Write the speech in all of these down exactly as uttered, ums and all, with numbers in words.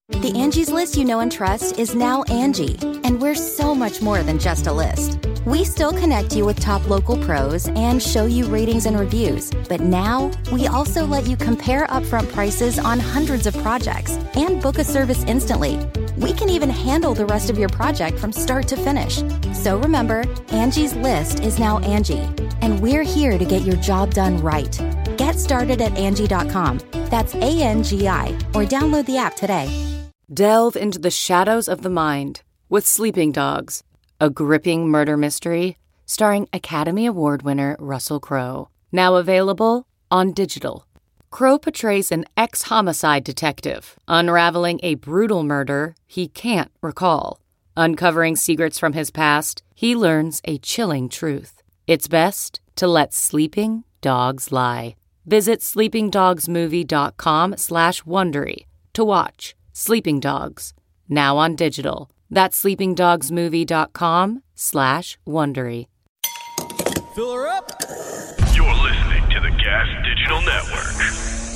The Angie's List you know and trust is now Angie, and we're so much more than just a list. We still connect you with top local pros and show you ratings and reviews, but now we also let you compare upfront prices on hundreds of projects and book a service instantly. We can even handle the rest of your project from start to finish. So remember, Angie's List is now Angie, and we're here to get your job done right. Get started at Angie dot com. That's A N G I, or download the app today. Delve into the shadows of the mind with Sleeping Dogs, a gripping murder mystery starring Academy Award winner Russell Crowe. Now available on digital. Crowe portrays an ex-homicide detective unraveling a brutal murder he can't recall. Uncovering secrets from his past, he learns a chilling truth. It's best to let sleeping dogs lie. Visit sleepingdogsmovie.com slash Wondery to watch Sleeping Dogs, now on digital. That's sleepingdogsmovie.com slash Wondery. Fill her up. You're listening to the Gas Digital Network.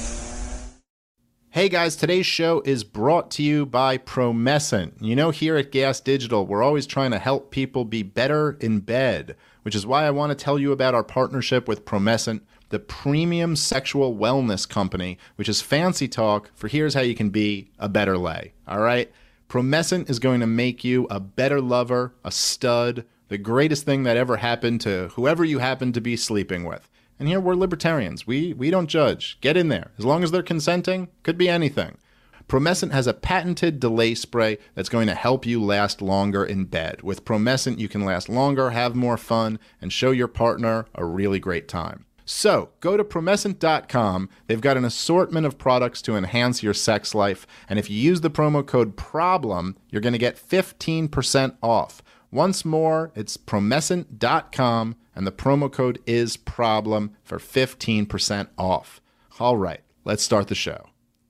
Hey guys, today's show is brought to you by Promescent. You know, here at Gas Digital, we're always trying to help people be better in bed, which is why I want to tell you about our partnership with Promescent, the premium sexual wellness company, which is fancy talk for here's how you can be a better lay, all right? Promescent is going to make you a better lover, a stud, the greatest thing that ever happened to whoever you happen to be sleeping with. And here we're libertarians. We we don't judge. Get in there. As long as they're consenting, could be anything. Promescent has a patented delay spray that's going to help you last longer in bed. With Promescent, you can last longer, have more fun, and show your partner a really great time. So, go to Promescent dot com. They've got an assortment of products to enhance your sex life. And if you use the promo code PROBLEM, you're going to get fifteen percent off. Once more, it's Promescent dot com, and the promo code is PROBLEM for fifteen percent off. All right, let's start the show.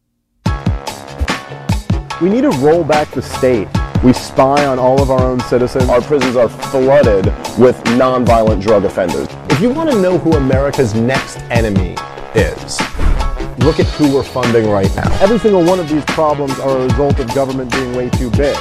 We need to roll back the state. We spy on all of our own citizens. Our prisons are flooded with nonviolent drug offenders. If you want to know who America's next enemy is, look at who we're funding right now. Every single one of these problems are a result of government being way too big.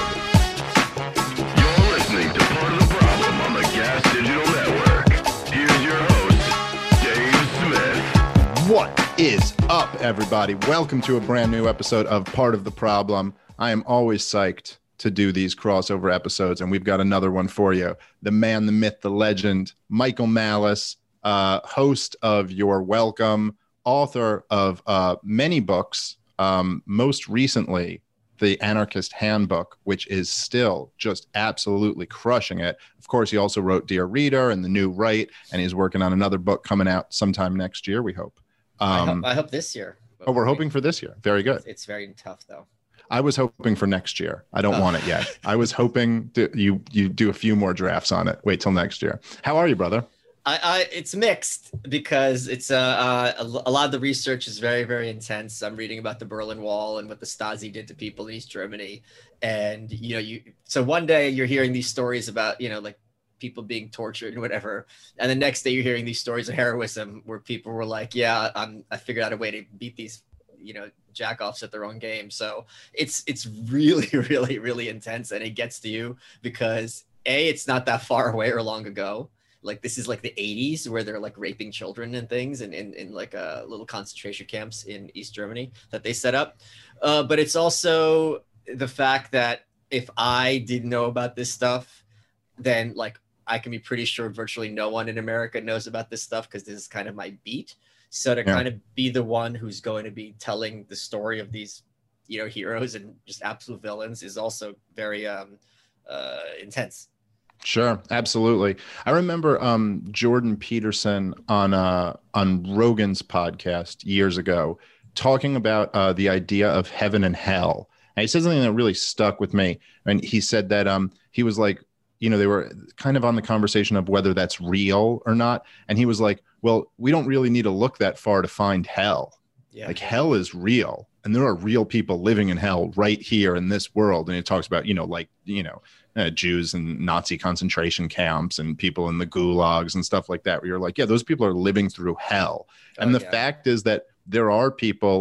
You're listening to Part of the Problem on the Gas Digital Network. Here's your host, Dave Smith. What is up, everybody? Welcome to a brand new episode of Part of the Problem. I am always psyched to do these crossover episodes, and we've got another one for you. The man, the myth, the legend, Michael Malice, uh, host of You're Welcome, author of uh, many books, um, most recently, The Anarchist Handbook, which is still just absolutely crushing it. Of course, he also wrote Dear Reader and The New Right, and he's working on another book coming out sometime next year, we hope. Um, I, hope I hope this year. Oh, we're hoping for this year. Very good. It's, it's very tough, though. I was hoping for next year. I don't Oh. want it yet. I was hoping to, you you do a few more drafts on it. Wait till next year. How are you, brother? I, I it's mixed because it's uh, uh, a, a lot of the research is very, very intense. I'm reading about the Berlin Wall and what the Stasi did to people in East Germany. And, you know, you so one day you're hearing these stories about, you know, like people being tortured and whatever. And the next day you're hearing these stories of heroism where people were like, yeah, I'm, I figured out a way to beat these, you know, jack-offs at their own game. So it's it's really, really, really intense, and it gets to you because A, it's not that far away or long ago. Like this is like the eighties where they're like raping children and things and in, in, in like uh, little concentration camps in East Germany that they set up. Uh, but it's also the fact that if I didn't know about this stuff, then like I can be pretty sure virtually no one in America knows about this stuff because this is kind of my beat. So to yeah. kind of be the one who's going to be telling the story of these, you know, heroes and just absolute villains is also very um, uh, intense. Sure, absolutely. I remember um, Jordan Peterson on uh, on Rogan's podcast years ago talking about uh, the idea of heaven and hell. And he said something that really stuck with me. And he said that um, he was like, you know, they were kind of on the conversation of whether that's real or not. And he was like, well, we don't really need to look that far to find hell. Yeah. Like hell is real. And there are real people living in hell right here in this world. And it talks about, you know, like, you know, uh, Jews and Nazi concentration camps and people in the gulags and stuff like that, where you're like, yeah, those people are living through hell. Oh, and the yeah. fact is that there are people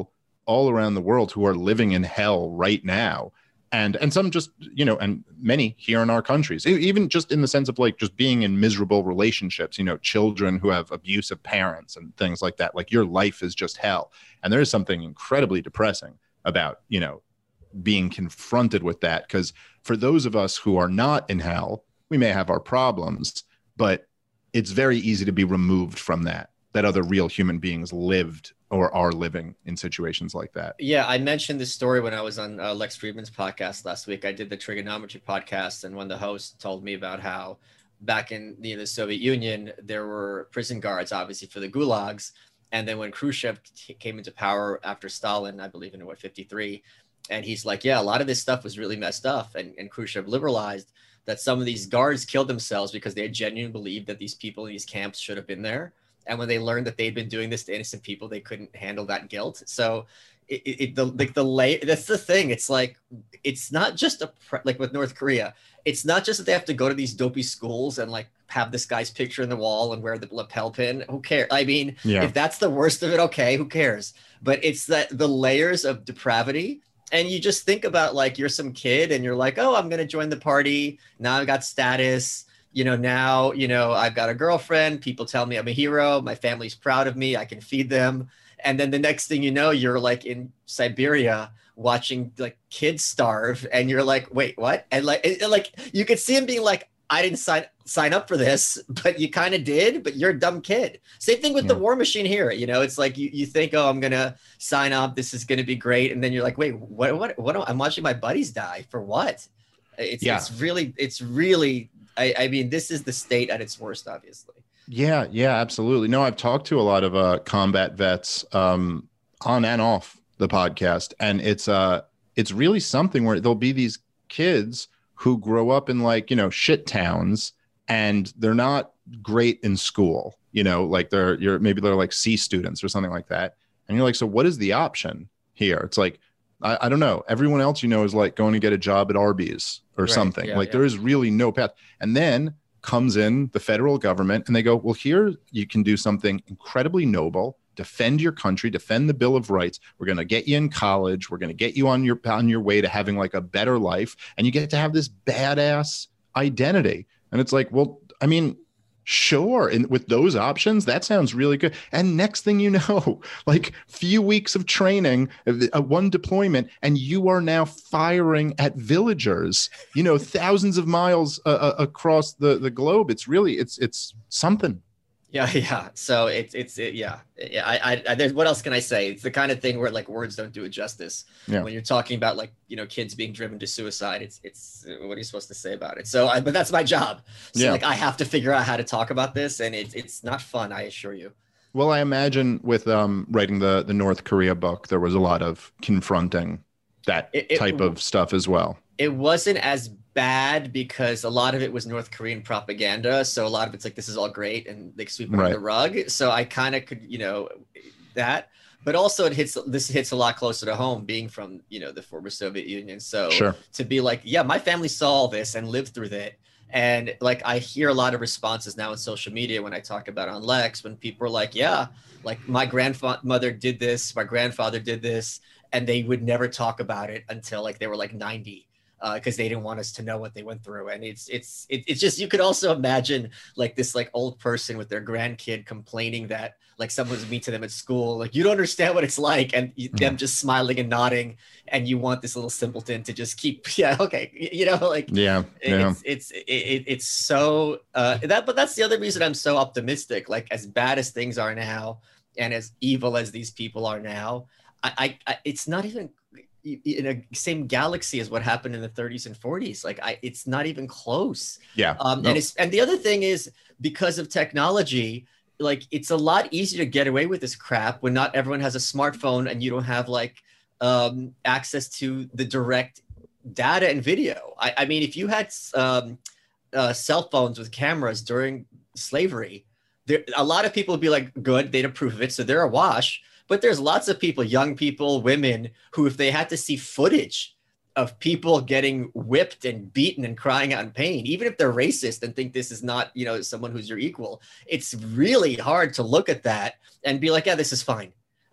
all around the world who are living in hell right now. And and some just, you know, and many here in our countries, e- even just in the sense of like just being in miserable relationships, you know, children who have abusive parents and things like that. Like your life is just hell. And there is something incredibly depressing about, you know, being confronted with that. Because for those of us who are not in hell, we may have our problems, but it's very easy to be removed from that, that other real human beings lived or are living in situations like that. Yeah, I mentioned this story when I was on uh, Lex Friedman's podcast last week. I did the Trigonometry podcast, and when the host told me about how back in the, the Soviet Union, there were prison guards, obviously, for the gulags. And then when Khrushchev t- came into power after Stalin, I believe in what, fifty-three, and he's like, yeah, a lot of this stuff was really messed up. And, and Khrushchev liberalized that some of these guards killed themselves because they genuinely believed that these people in these camps should have been there. And when they learned that they'd been doing this to innocent people, they couldn't handle that guilt. So it, it the like the lay that's the thing. It's like, it's not just a pre- like with North Korea. It's not just that they have to go to these dopey schools and like have this guy's picture in the wall and wear the lapel pin. Who cares? I mean, yeah. If that's the worst of it, okay, who cares? But it's that the layers of depravity. And you just think about like you're some kid and you're like, oh, I'm going to join the party. Now I've got status. You know, now, you know, I've got a girlfriend. People tell me I'm a hero. My family's proud of me. I can feed them. And then the next thing you know, you're like in Siberia watching like kids starve. And you're like, wait, what? And like, it, like you could see him being like, I didn't sign sign up for this, but you kind of did, but you're a dumb kid. Same thing with yeah. the War Machine here. You know, it's like you, you think, oh, I'm going to sign up. This is going to be great. And then you're like, wait, what, what, what? I'm watching my buddies die for what? It's, yeah. it's really, it's really, I, I mean, this is the state at its worst, obviously. Yeah, yeah, absolutely. No, I've talked to a lot of uh, combat vets um, on and off the podcast, and it's uh, it's really something where there'll be these kids who grow up in like, you know, shit towns, and they're not great in school, you know, like they're you're maybe they're like C students or something like that, and you're like, so what is the option here? It's like, I, I don't know. Everyone else, you know, is like going to get a job at Arby's or right, something. Yeah, like yeah. there is really no path. And then comes in the federal government and they go, well, here you can do something incredibly noble, defend your country, defend the Bill of Rights. We're going to get you in college. We're going to get you on your on your way to having like a better life. And you get to have this badass identity. And it's like, well, I mean, sure. And with those options, that sounds really good. And next thing you know, like few weeks of training, uh, one deployment, and you are now firing at villagers, you know, thousands of miles uh, uh, across the, the globe. It's really, it's, it's something. Yeah, yeah. So it's it's it, yeah, yeah. I, I, there's what else can I say? It's the kind of thing where like words don't do it justice. Yeah. When you're talking about like you know kids being driven to suicide, it's it's what are you supposed to say about it? So, I, but that's my job. So yeah. like I have to figure out how to talk about this, and it's it's not fun, I assure you. Well, I imagine with um writing the the North Korea book, there was a lot of confronting that it, it, type of stuff as well. It wasn't as bad because a lot of it was North Korean propaganda. So a lot of it's like, this is all great. And they sweep it right. under the rug. So I kind of could, you know, that, but also it hits, this hits a lot closer to home being from, you know, the former Soviet Union. So sure. to be like, yeah, my family saw all this and lived through that. And like, I hear a lot of responses now on social media when I talk about it on Lex, when people are like, yeah, like my grandmother did this, my grandfather did this, and they would never talk about it until like they were like ninety. Because uh, they didn't want us to know what they went through, and it's it's it, it's just you could also imagine like this like old person with their grandkid complaining that like someone was mean to them at school, like you don't understand what it's like, and you, them just smiling and nodding, and you want this little simpleton to just keep yeah okay you know like yeah, yeah. it's it's it, it, it's so uh, that but that's the other reason I'm so optimistic. Like as bad as things are now, and as evil as these people are now, I, I, I it's not even in a same galaxy as what happened in the thirties and forties. Like I, it's not even close. Yeah. Um, no. And it's, and the other thing is because of technology, like it's a lot easier to get away with this crap when not everyone has a smartphone and you don't have like um, access to the direct data and video. I, I mean, if you had um, uh, cell phones with cameras during slavery, there, a lot of people would be like, good, they'd approve of it. So they're awash. But there's lots of people, young people, women, who if they had to see footage of people getting whipped and beaten and crying out in pain, even if they're racist and think this is not, you know, someone who's your equal, it's really hard to look at that and be like, yeah, this is fine.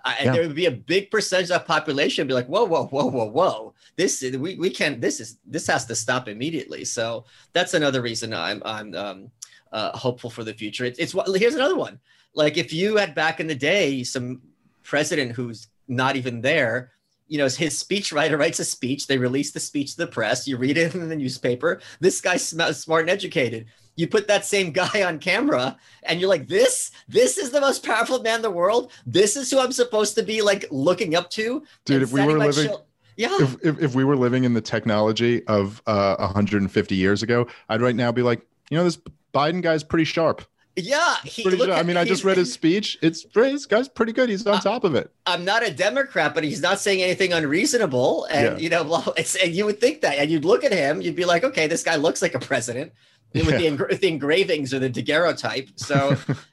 I, Yeah. there would be a big percentage of the population be like, whoa, whoa, whoa, whoa, whoa. This is, we, we can't, this is, this has to stop immediately. So that's another reason I'm, I'm um, uh, hopeful for the future. It's, it's what, here's another one. Like if you had back in the day, some president who's not even there, you know, his speechwriter writes a speech. They release the speech to the press. You read it in the newspaper. This guy's sm- smart and educated. You put that same guy on camera and you're like, this, this is the most powerful man in the world. This is who I'm supposed to be like looking up to. Dude, if we were living, chill- yeah. if, if, if we were living in the technology of uh, one hundred fifty years ago, I'd right now be like, you know, this Biden guy's pretty sharp. Yeah, he, Pretty look sure. I at- mean, I just he's- read his speech. It's this guy's pretty good. He's on Uh, top of it. I'm not a Democrat, but he's not saying anything unreasonable. And, Yeah. you know, well, it's, and you would think that, and you'd look at him, you'd be like, okay, this guy looks like a president with, Yeah. the, engra- with the engravings or the daguerreotype. So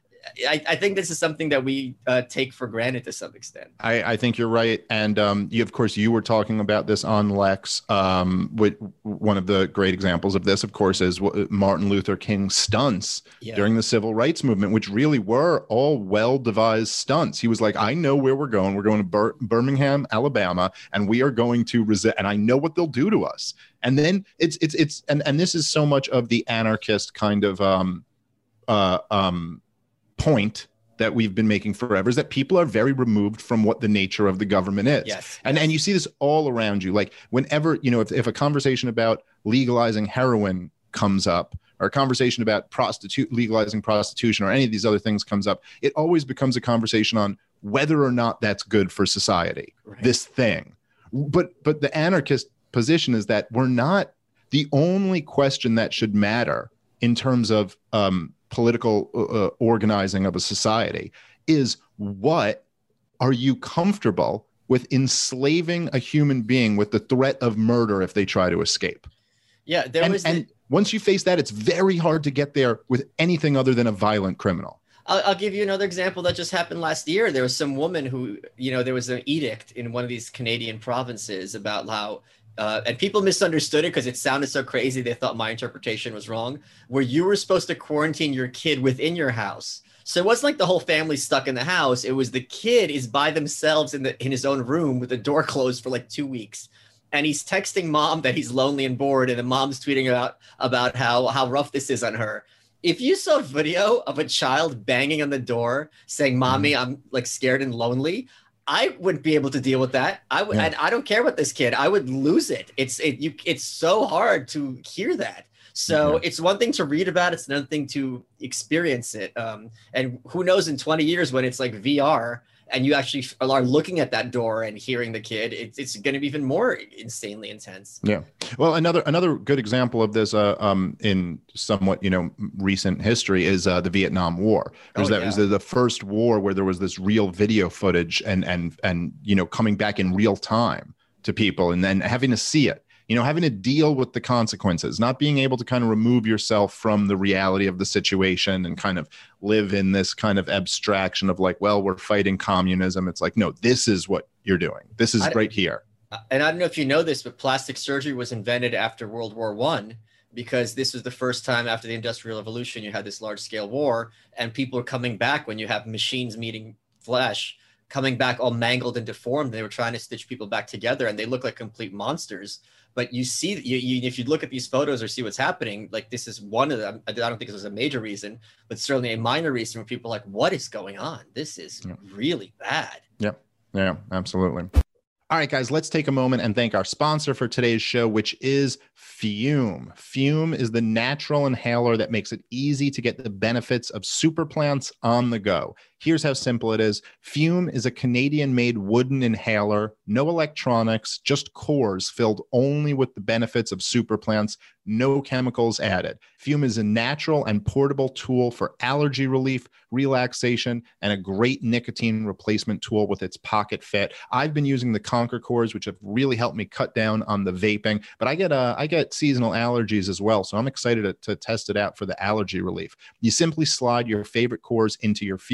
I, I think this is something that we uh, take for granted to some extent. I, I think you're right. And um, you, of course, you were talking about this on Lex. Um, with one of the great examples of this, of course, is what Martin Luther King's stunts Yeah. during the civil rights movement, which really were all well-devised stunts. He was like, I know where we're going. We're going to Bir- Birmingham, Alabama, and we are going to resist. And I know what they'll do to us. And then it's, it's, it's, and, and this is so much of the anarchist kind of, um, uh, um, point that we've been making forever is that people are very removed from what the nature of the government is. Yes. And and you see this all around you. Like whenever, you know, if, if a conversation about legalizing heroin comes up, or a conversation about prostitute legalizing prostitution or any of these other things comes up, it always becomes a conversation on whether or not that's good for society, Right. this thing. But but the anarchist position is that we're not the only question that should matter in terms of um, political uh, organizing of a society is what are you comfortable with enslaving a human being with the threat of murder if they try to escape? Yeah, there And, was. and the, once you face that, it's very hard to get there with anything other than a violent criminal. I'll, I'll give you another example that just happened last year. There was some woman who, you know, there was an edict in one of these Canadian provinces about how, uh, and people misunderstood it because it sounded so crazy. They thought my interpretation was wrong, where you were supposed to quarantine your kid within your house. So it wasn't like the whole family stuck in the house. It was the kid is by themselves in the in his own room with the door closed for like two weeks. And he's texting mom that he's lonely and bored. And the mom's tweeting about, about how, how rough this is on her. If you saw video of a child banging on the door saying, mommy, I'm like scared and lonely, I wouldn't be able to deal with that. I would, Yeah. and I don't care about this kid. I would lose it. It's, it, you, it's so hard to hear that. So Yeah. it's one thing to read about it. It's another thing to experience it. Um, and who knows in twenty years when it's like V R and you actually are looking at that door and hearing the kid, it's, it's going to be even more insanely intense. Yeah. Well, another another good example of this uh, um, in somewhat, you know, recent history is uh, the Vietnam War. Because Oh, that yeah. was the, the first war where there was this real video footage and and and you know coming back in real time to people and then having to see it. You know, having to deal with the consequences, not being able to kind of remove yourself from the reality of the situation and kind of live in this kind of abstraction of like, well, we're fighting communism. It's like, no, this is what you're doing. This is I- right here. And I don't know if you know this, but plastic surgery was invented after World War One, because this was the first time after the Industrial Revolution you had this large scale war, and people are coming back when you have machines meeting flesh, coming back all mangled and deformed. They were trying to stitch people back together, and they look like complete monsters. But you see, you, you, if you look at these photos or see what's happening, like this is one of them. I don't think this was a major reason, but certainly a minor reason where people are like, what is going on? This is Yeah. really bad. Yep. Yeah, absolutely. All right, guys, let's take a moment and thank our sponsor for today's show, which is Fume. Fume is the natural inhaler that makes it easy to get the benefits of super plants on the go. Here's how simple it is. Fume is a Canadian-made wooden inhaler, no electronics, just cores filled only with the benefits of super plants, no chemicals added. Fume is a natural and portable tool for allergy relief, relaxation, and a great nicotine replacement tool with its pocket fit. I've been using the Conquer cores, which have really helped me cut down on the vaping, but I get uh, I get seasonal allergies as well, so I'm excited to, to test it out for the allergy relief. You simply slide your favorite cores into your Fume,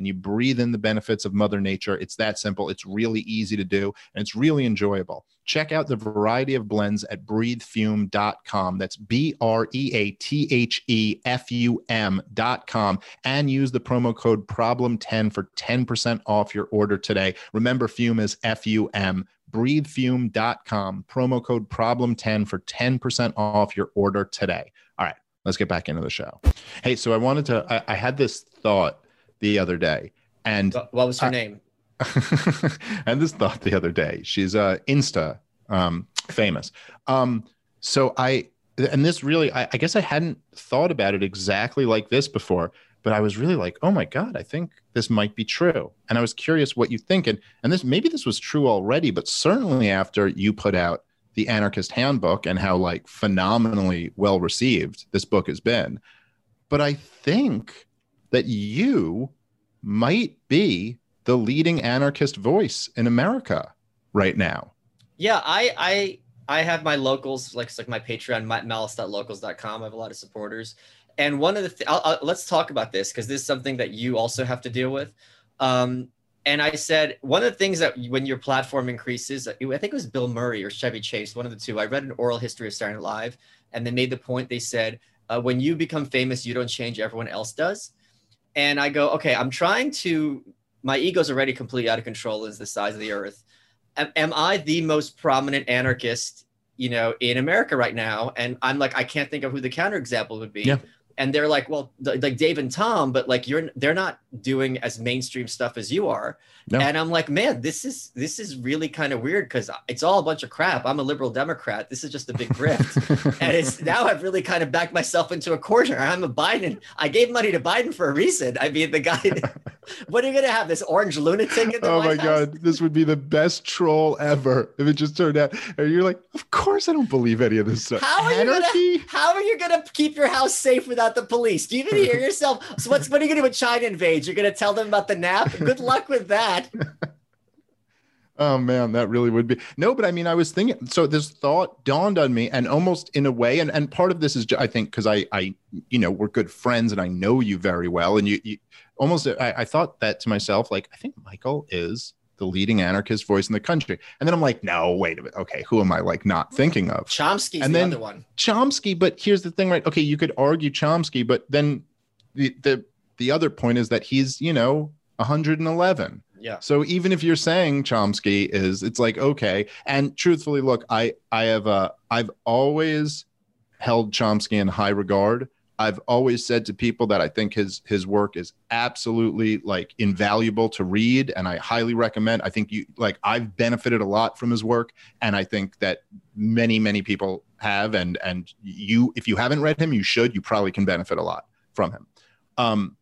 and you breathe in the benefits of Mother Nature. It's that simple. It's really easy to do, and it's really enjoyable. Check out the variety of blends at breathe fume dot com. That's B R E A T H E F U M dot com, and use the promo code problem ten for ten percent off your order today. Remember, Fume is F U M. breathe fume dot com, promo code problem ten for ten percent off your order today. All right, let's get back into the show. Hey, so I wanted to, I, I had this thought the other day, and what was her I, name? I had this thought the other day. She's uh, Insta um, famous. Um, so I, and this really, I, I guess I hadn't thought about it exactly like this before, but I was really like, oh my God, I think this might be true. And I was curious what you think. And, and this, maybe this was true already, but certainly after you put out the Anarchist Handbook and how like phenomenally well received this book has been. But I think that you might be the leading anarchist voice in America right now. Yeah, I I I have my locals, like it's like my Patreon, malice dot locals dot com. I have a lot of supporters. And one of the th- I'll, I'll, let's talk about this because this is something that you also have to deal with. Um, and I said one of the things that when your platform increases, I think it was Bill Murray or Chevy Chase, one of the two. I read an oral history of Saturday Night Live, and they made the point. They said, uh, when you become famous, you don't change, everyone else does. And I go, okay, I'm trying to. My ego's already completely out of control. Is the size of the earth. Am, am I the most prominent anarchist, you know, in America right now? And I'm like, I can't think of who the counterexample would be. Yeah. And they're like, well, th- like Dave and Tom, but like you're, they're not doing as mainstream stuff as you are. No. And I'm like, man, this is, this is really kind of weird because it's all a bunch of crap. I'm a liberal Democrat. This is just a big grift. And it's now I've really kind of backed myself into a corner. I'm a Biden. I gave money to Biden for a reason. I mean, the guy, what are you going to have? This orange lunatic in the Oh White my House? God, this would be the best troll ever if it just turned out. And you're like, of course I don't believe any of this stuff. How are Anarchy? you gonna, how are you going to keep your house safe without the police? Do you even hear yourself? So what's, what are you going to do when China invades? You're going to tell them about the nap? Good luck with that. Oh man, that really would be. No, but I mean, I was thinking, so this thought dawned on me, and almost in a way, and, and part of this is, I think, because I, I, you know, we're good friends and I know you very well. And you, you almost, I, I thought that to myself, like, I think Michael is the leading anarchist voice in the country. And then I'm like, no, wait a minute. Okay, who am I like not thinking of? Chomsky's and the then other one. Chomsky, but here's the thing, right? Okay, you could argue Chomsky, but then the the, the other point is that he's, you know, one hundred eleven. Yeah. So even if you're saying Chomsky is, it's like, okay. And truthfully, look, I, I have, uh, I've always held Chomsky in high regard. I've always said to people that I think his, his work is absolutely like invaluable to read. And I highly recommend, I think you like, I've benefited a lot from his work. And I think that many, many people have, and, and you, if you haven't read him, you should, you probably can benefit a lot from him. Um,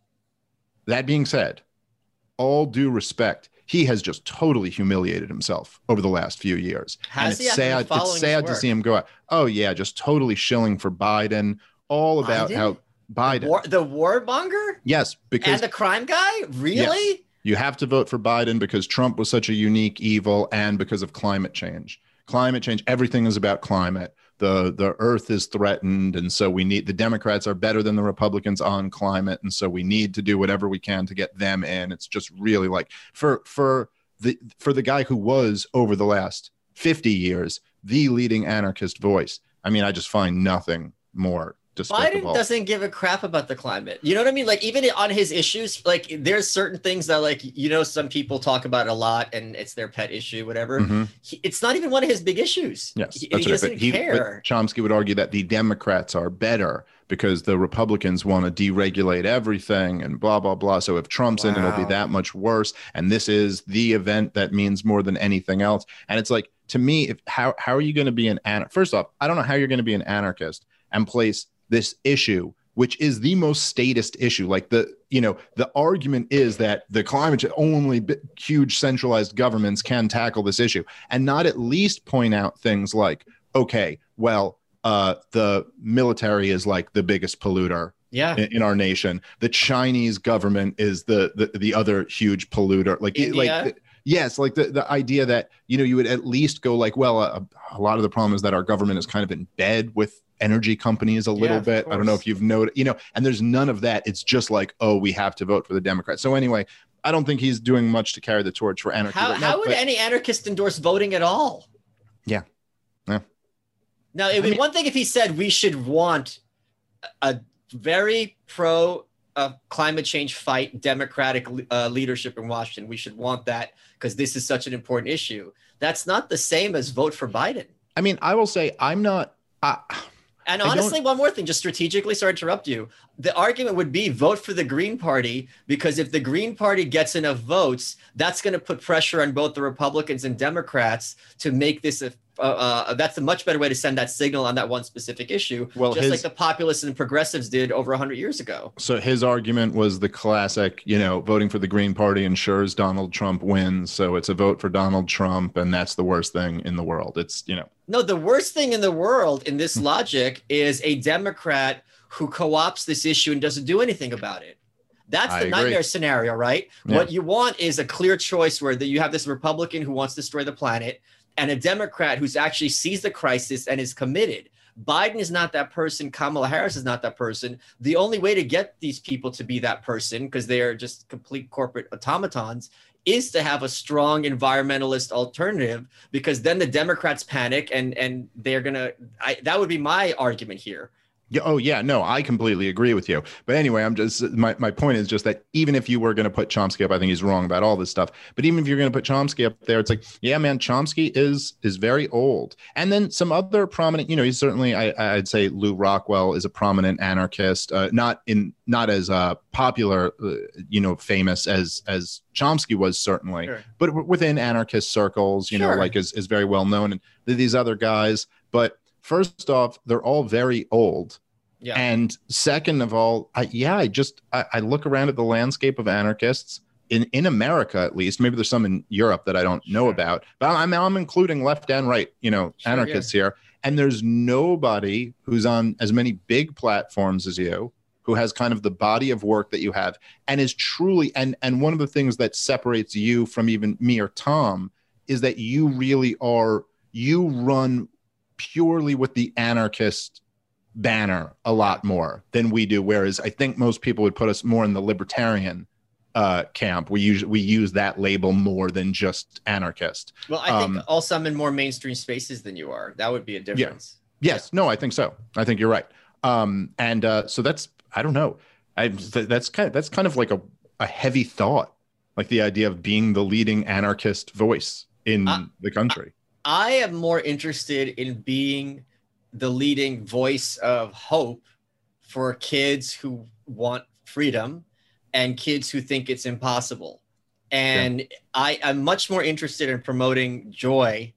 that being said, all due respect, he has just totally humiliated himself over the last few years. Has and he? it's sad, it's sad to see him go out. Oh yeah, just totally shilling for Biden, all about Biden? how Biden. War, the warmonger? Yes, because And the crime guy? Really? yes, you have to vote for Biden because Trump was such a unique evil and because of climate change. Climate change, everything is about climate. The the earth is threatened, and so we need, the Democrats are better than the Republicans on climate, and so we need to do whatever we can to get them in. It's just really like for for the for the guy who was over the last fifty years the leading anarchist voice. I mean, I just find nothing more despicable. Biden doesn't give a crap about the climate. You know what I mean? Like even on his issues, like there's certain things that like, you know, some people talk about a lot and it's their pet issue, whatever. Mm-hmm. He, it's not even one of his big issues. Yes, he, that's he right. doesn't But he, care. but Chomsky would argue that the Democrats are better because the Republicans want to deregulate everything and blah, blah, blah. So if Trump's in, it'll be Wow. that much worse. And this is the event that means more than anything else. And it's like, to me, if how, how are you going to be an anarchist? First off, I don't know how you're going to be an anarchist and place this issue, which is the most statist issue. Like the, you know, the argument is that the climate change, only b- huge centralized governments can tackle this issue, and not at least point out things like, okay, well, uh, the military is like the biggest polluter Yeah. in, in our nation. The Chinese government is the, the, the other huge polluter. Like, India? like, Yes, like the, the idea that, you know, you would at least go like, well, a, a lot of the problem is that our government is kind of in bed with energy companies a little Yeah, bit. I don't know if you've noted, you know, and there's none of that. It's just like, oh, we have to vote for the Democrats. So anyway, I don't think he's doing much to carry the torch for anarchy. How, right now, how would but, any anarchist endorse voting at all? Yeah. Yeah. Now, it would I be mean, one thing if he said we should want a very pro uh, climate change fight Democratic uh, leadership in Washington. We should want that because this is such an important issue. That's not the same as vote for Biden. I mean, I will say I'm not. Uh, And honestly, one more thing, just strategically, sorry to interrupt you. The argument would be vote for the Green Party, because if the Green Party gets enough votes, that's going to put pressure on both the Republicans and Democrats to make this a Uh, uh, that's a much better way to send that signal on that one specific issue, well, just his, like the populists and progressives did over one hundred years ago. So his argument was the classic, you know, voting for the Green Party ensures Donald Trump wins. So it's a vote for Donald Trump, and that's the worst thing in the world. It's, you know. No, the worst thing in the world in this logic is a Democrat who co-opts this issue and doesn't do anything about it. That's the I nightmare agree. scenario, right? Yeah. What you want is a clear choice where the, you have this Republican who wants to destroy the planet and a Democrat who's actually sees the crisis and is committed. Biden is not that person. Kamala Harris is not that person. The only way to get these people to be that person, because they are just complete corporate automatons, is to have a strong environmentalist alternative, because then the Democrats panic and and they're gonna. I, that would be my argument here. Yeah, oh yeah, no, I completely agree with you. But anyway, I'm just my, my point is just that even if you were going to put Chomsky up, I think he's wrong about all this stuff. But even if you're going to put Chomsky up there, it's like, yeah, man, Chomsky is is very old. And then some other prominent, you know, he's certainly, I, I'd say Lou Rockwell is a prominent anarchist, uh, not in not as uh, popular, uh, you know, famous as as Chomsky was certainly, Sure. but w- within anarchist circles, you Sure. know, like is is very well known, and these other guys, but. First off, they're all very old. Yeah. And second of all, I, yeah, I just I, I look around at the landscape of anarchists in, in America, at least. Maybe there's some in Europe that I don't know Sure. about, but I'm, I'm including left and right, you know, Sure, anarchists here. And there's nobody who's on as many big platforms as you, who has kind of the body of work that you have, and is truly, and and one of the things that separates you from even me or Tom is that you really are, you run purely with the anarchist banner a lot more than we do. Whereas I think most people would put us more in the libertarian uh, camp. We use, we use that label more than just anarchist. Well, I Um, think also I'm in more mainstream spaces than you are. That would be a difference. Yes, no, I think so. I think you're right. Um, and uh, so that's, I don't know. I, th- that's kind of, that's kind of like a, a heavy thought, like the idea of being the leading anarchist voice in Uh, the country. I am more interested in being the leading voice of hope for kids who want freedom and kids who think it's impossible. And I am much more interested in promoting joy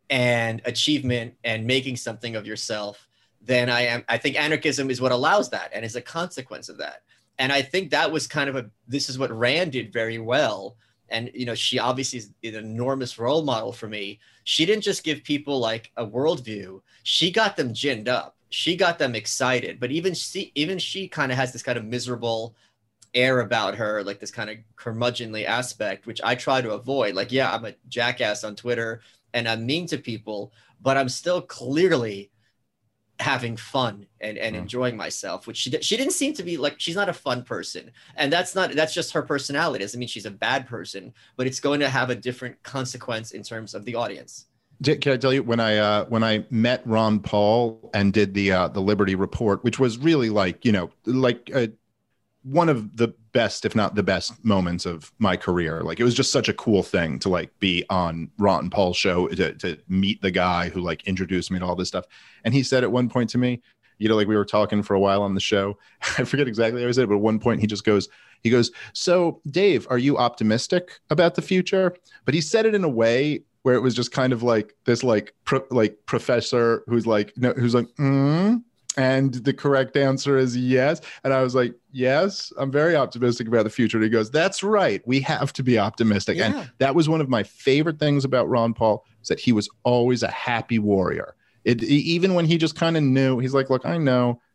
and achievement and making something of yourself than I am. I think anarchism is what allows that and is a consequence of that. And I think that was kind of a, this is what Rand did very well. And, you know, she obviously is an enormous role model for me. She didn't just give people like a worldview. She got them ginned up. She got them excited. But even she, even she kind of has this kind of miserable air about her, like this kind of curmudgeonly aspect, which I try to avoid. Like, yeah, I'm a jackass on Twitter and I'm mean to people, but I'm still clearly having fun and, and Mm. enjoying myself, which she did. She didn't seem to be like, she's not a fun person. And that's not, that's just her personality. It doesn't mean she's a bad person, but it's going to have a different consequence in terms of the audience. Can I tell you, when I uh, when I met Ron Paul and did the uh, the Liberty Report, which was really like, you know, like uh, one of the best, if not the best moments of my career. Like, it was just such a cool thing to like be on Ron Paul's show, to, to meet the guy who like introduced me to all this stuff. And he said at one point to me, you know, like we were talking for a while on the show, I forget exactly what I said, but at one point he just goes, he goes, so Dave, are you optimistic about the future? But he said it in a way where it was just kind of like this, like, pro, like professor who's like, no, who's like, mm, and the correct answer is yes. And I was like, yes, I'm very optimistic about the future. And he goes, that's right. We have to be optimistic. Yeah. And that was one of my favorite things about Ron Paul, is that he was always a happy warrior. It, even when he just kind of knew, he's like, look, I know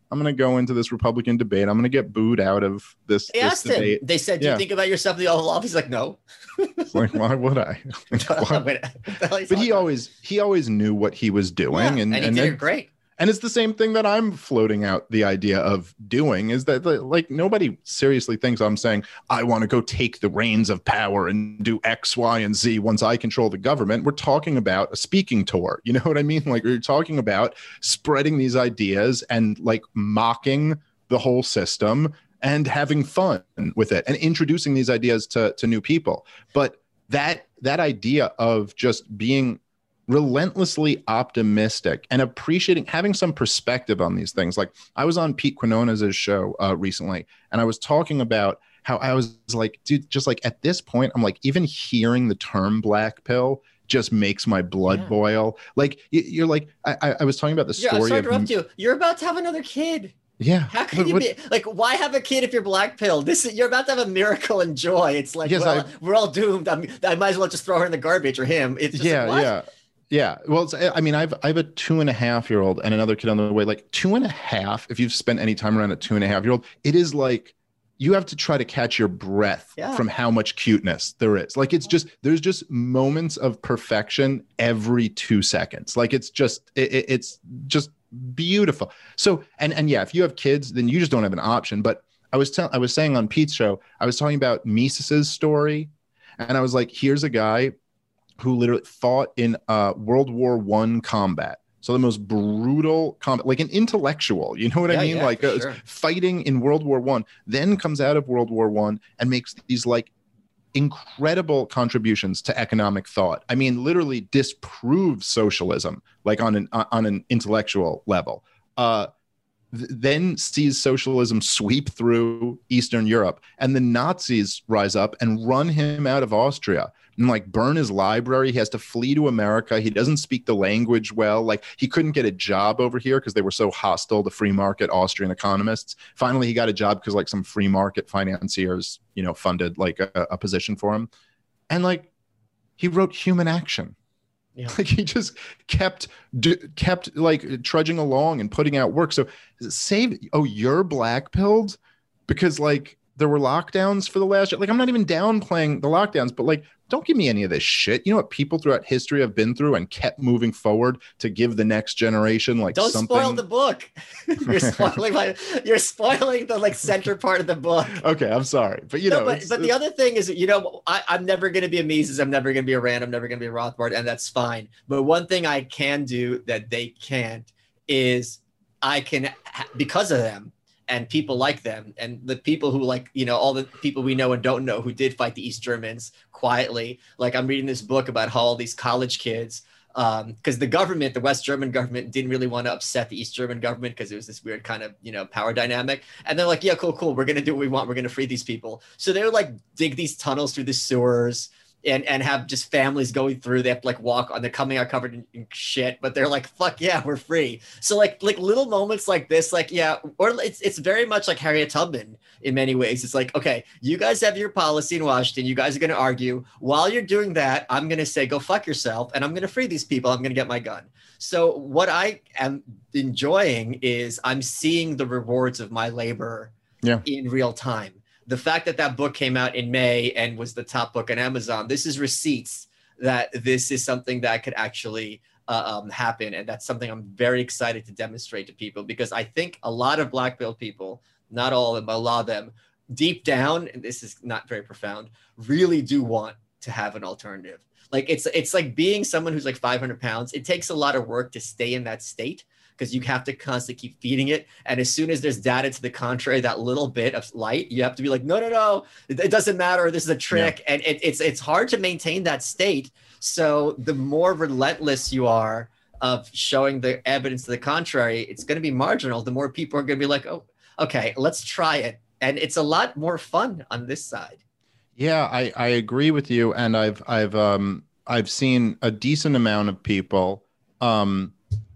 I'm going to go into this Republican debate. I'm going to get booed out of this, They this asked debate. him. They said, "Do Yeah. you think about yourself in the Oval Office?" He's like, "No." It's like, why would I? Why- Wait, what the hell are you But talking he about? always he always knew what he was doing, Yeah, and and he and did then- it great. And it's the same thing that I'm floating out the idea of doing is that like nobody seriously thinks I'm saying I want to go take the reins of power and do X, Y, and Z once I control the government. We're talking about a speaking tour. You know what I mean? Like we're talking about spreading these ideas and like mocking the whole system and having fun with it and introducing these ideas to, to new people. But that that idea of just being relentlessly optimistic and appreciating having some perspective on these things. Like I was on Pete Quinones' show uh, recently, and I was talking about how I was like, dude, just like at this point, I'm like, even hearing the term black pill just makes my blood Yeah. boil. Like y- you're like, I, I I was talking about the Yeah, story sorry of to interrupt you. You're about to have another kid. yeah. How can What- you what- be like? Why have a kid if you're black pill? This is you're about to have a miracle and joy. It's like Yes, well, I- we're all doomed. I'm, I might as well just throw her in the garbage or him. It's just yeah, like, what? yeah. Yeah. Well, it's, I mean, I've I have a two and a half year old and another kid on the way. Like two and a half, if you've spent any time around a two and a half year old, it is like you have to try to catch your breath Yeah. from how much cuteness there is. Like it's just there's just moments of perfection every two seconds. Like it's just it, it- it's just beautiful. So and and yeah, if you have kids, then you just don't have an option. But I was telling I was saying on Pete's show, I was talking about Mises's story, and I was like, here's a guy who literally fought in uh, World War One combat. So the most brutal combat, like an intellectual, you know what Yeah, I mean? yeah, like for uh, sure. fighting in World War One, then comes out of World War One and makes these like incredible contributions to economic thought. I mean, literally disproves socialism, like on an on an intellectual level. Uh, th- then sees socialism sweep through Eastern Europe, and the Nazis rise up and run him out of Austria and like burn his library. He has to flee to America. He doesn't speak the language well. Like he couldn't get a job over here because they were so hostile to free market Austrian economists. Finally, he got a job because like some free market financiers, you know, funded like a, a position for him. And like he wrote Human Action. Yeah. Like he just kept d- kept like trudging along and putting out work. So save oh you're black pilled because like there were lockdowns for the last year. Like I'm not even downplaying the lockdowns, but like don't give me any of this shit. You know what people throughout history have been through and kept moving forward to give the next generation like Don't something. spoil the book. You're spoiling my. You're spoiling the like center part of the book. Okay, I'm sorry, but you no, know. but, it's- but the other thing is, you know, I, I'm never going to be a Mises. I'm never going to be a Rand. I'm never going to be a Rothbard, and that's fine. But one thing I can do that they can't is I can, because of them and people like them and the people who like, you know, all the people we know and don't know who did fight the East Germans quietly. Like I'm reading this book about how all these college kids, um, because the government, the West German government didn't really want to upset the East German government because it was this weird kind of, you know, power dynamic. And they're like, yeah, cool, cool. We're going to do what we want. We're going to free these people. So they would like dig these tunnels through the sewers and, and have just families going through. They have to like walk on, they're coming out covered in, in shit, but they're like, fuck yeah, we're free. So like, like little moments like this, like, yeah, or it's, it's very much like Harriet Tubman in many ways. It's like, okay, you guys have your policy in Washington. You guys are going to argue. While you're doing that, I'm going to say, go fuck yourself. And I'm going to free these people. I'm going to get my gun. So what I am enjoying is I'm seeing the rewards of my labor Yeah. in real time. The fact that that book came out in May and was the top book on Amazon, this is receipts that this is something that could actually uh, um, happen. And that's something I'm very excited to demonstrate to people, because I think a lot of black belt people, not all of them, but a lot of them, deep down, and this is not very profound, really do want to have an alternative. Like it's it's like being someone who's like five hundred pounds. It takes a lot of work to stay in that state, because you have to constantly keep feeding it. And as soon as there's data to the contrary, that little bit of light, you have to be like, no, no, no, it, it doesn't matter. This is a trick. Yeah. And it, it's it's hard to maintain that state. So the more relentless you are of showing the evidence to the contrary, it's going to be marginal. The more people are going to be like, oh, okay, let's try it. And it's a lot more fun on this side. Yeah, I, I agree with you. And I've I've um I've seen a decent amount of people, um,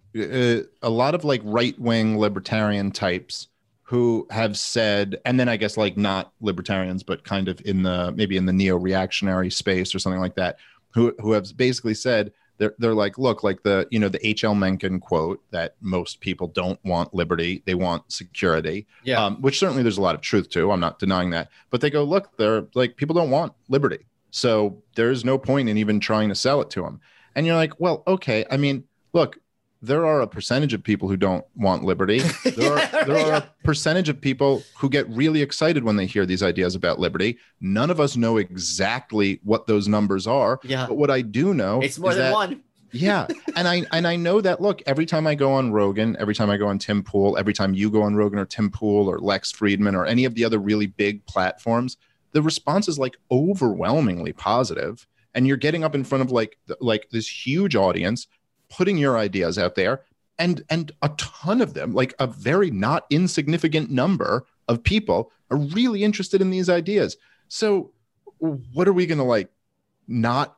uh, a lot of like right-wing libertarian types who have said, and then I guess like not libertarians, but kind of in the maybe in the neo-reactionary space or something like that, who who have basically said they're they're like, look, like the you know the H L Mencken quote that most people don't want liberty, they want security. Yeah. Um, which certainly there's a lot of truth to. I'm not denying that. But they go, look, they're like people don't want liberty, so there's no point in even trying to sell it to them. And you're like, well, okay. I mean, look. There are a percentage of people who don't want liberty. There, Yeah, are, there yeah. are a percentage of people who get really excited when they hear these ideas about liberty. None of us know exactly what those numbers are. Yeah. But what I do know It's more is than that, one. yeah. And I and I know that, look, every time I go on Rogan, every time I go on Tim Pool, every time you go on Rogan or Tim Pool or Lex Friedman or any of the other really big platforms, the response is like overwhelmingly positive. And you're getting up in front of like like this huge audience, putting your ideas out there, and and a ton of them, like a very not insignificant number of people are really interested in these ideas. So what are we going to like not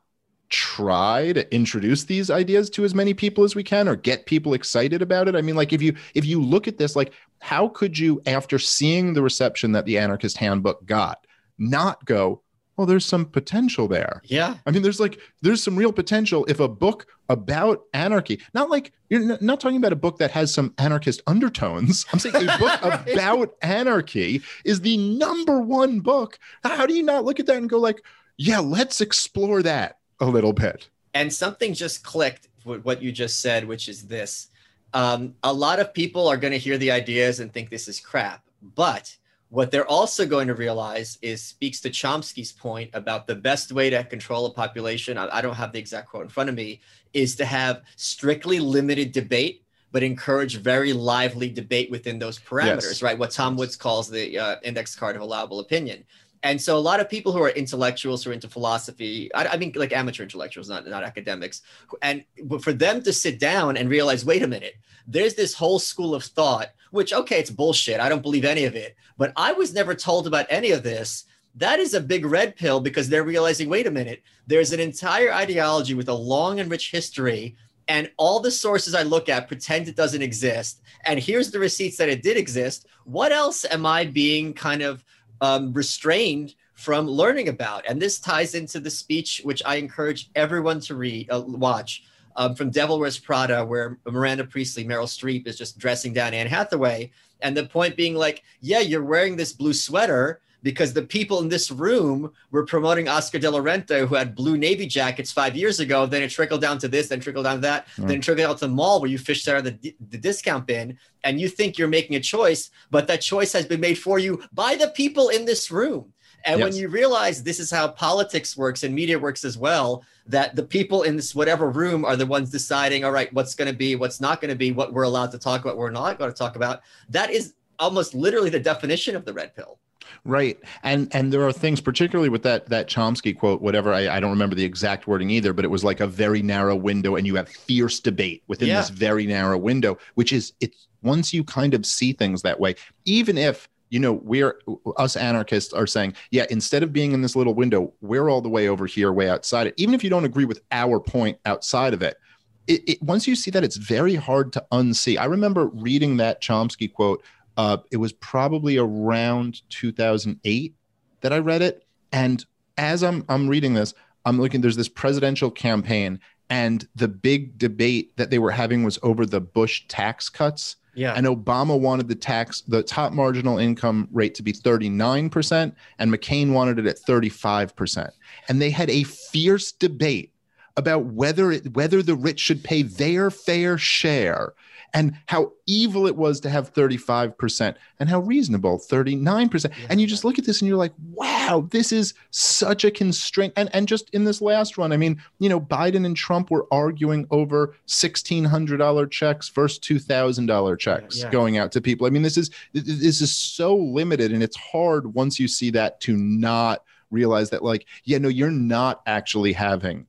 try to introduce these ideas to as many people as we can, or get people excited about it? I mean, like if you if you look at this, like how could you, after seeing the reception that the Anarchist Handbook got, not go, well, there's some potential there. Yeah. I mean, there's like, there's some real potential if a book about anarchy, not like, you're n- not talking about a book that has some anarchist undertones. I'm saying a book about anarchy is the number one book. How do you not look at that and go like, yeah, let's explore that a little bit? And something just clicked with what you just said, which is this. Um, a lot of people are going to hear the ideas and think this is crap, but what they're also going to realize is speaks to Chomsky's point about the best way to control a population. I, I don't have the exact quote in front of me, is to have strictly limited debate, but encourage very lively debate within those parameters, Yes. right? What Tom Woods calls the uh, index card of allowable opinion. And so a lot of people who are intellectuals who are into philosophy, I, I mean, like amateur intellectuals, not, not academics, and for them to sit down and realize, wait a minute, there's this whole school of thought, which, okay, it's bullshit. I don't believe any of it, but I was never told about any of this. That is a big red pill, because they're realizing, wait a minute, there's an entire ideology with a long and rich history, and all the sources I look at pretend it doesn't exist. And here's the receipts that it did exist. What else am I being kind of um, restrained from learning about? And this ties into the speech, which I encourage everyone to read, uh, watch, um, from Devil Wears Prada, where Miranda Priestley, Meryl Streep, is just dressing down Anne Hathaway. And the point being like, yeah, you're wearing this blue sweater because the people in this room were promoting Oscar de la Renta, who had blue Navy jackets five years ago. Then it trickled down to this, then trickled down to that, mm. then it trickled out to the mall where you fished out of the, the discount bin. And you think you're making a choice, but that choice has been made for you by the people in this room. And yes. when you realize this is how politics works and media works as well, that the people in this whatever room are the ones deciding, all right, what's going to be, what's not going to be, what we're allowed to talk about, what we're not going to talk about. That is almost literally the definition of the red pill. Right. And and there are things, particularly with that that Chomsky quote, whatever, I, I don't remember the exact wording either, but it was like a very narrow window, and you have fierce debate within yeah. this very narrow window, which is, it's once you kind of see things that way, even if, you know, we're, us anarchists are saying, yeah, instead of being in this little window, we're all the way over here, way outside it. Even if you don't agree with our point outside of it, it, it once you see that, it's very hard to unsee. I remember reading that Chomsky quote. Uh, it was probably around two thousand eight that I read it. And as I'm I'm reading this, I'm looking, there's this presidential campaign, and the big debate that they were having was over the Bush tax cuts. Yeah. And Obama wanted the tax, the top marginal income rate to be thirty-nine percent, and McCain wanted it at thirty-five percent. And they had a fierce debate about whether it, whether the rich should pay their fair share, and how evil it was to have thirty-five percent, and how reasonable thirty-nine percent. Yeah. And you just look at this and you're like, wow, this is such a constraint. And, and just in this last run, I mean, you know, Biden and Trump were arguing over sixteen hundred dollars checks versus two thousand dollars checks yeah, yeah. going out to people. I mean, this is, this is so limited, and it's hard once you see that to not realize that, like, yeah, no, you're not actually having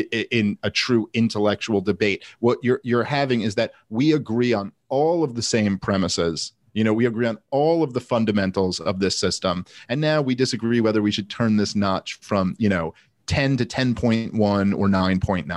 in a true intellectual debate. What you're you're having is that we agree on all of the same premises. You know, we agree on all of the fundamentals of this system. And now we disagree whether we should turn this notch from, you know, ten to ten point one or nine point nine.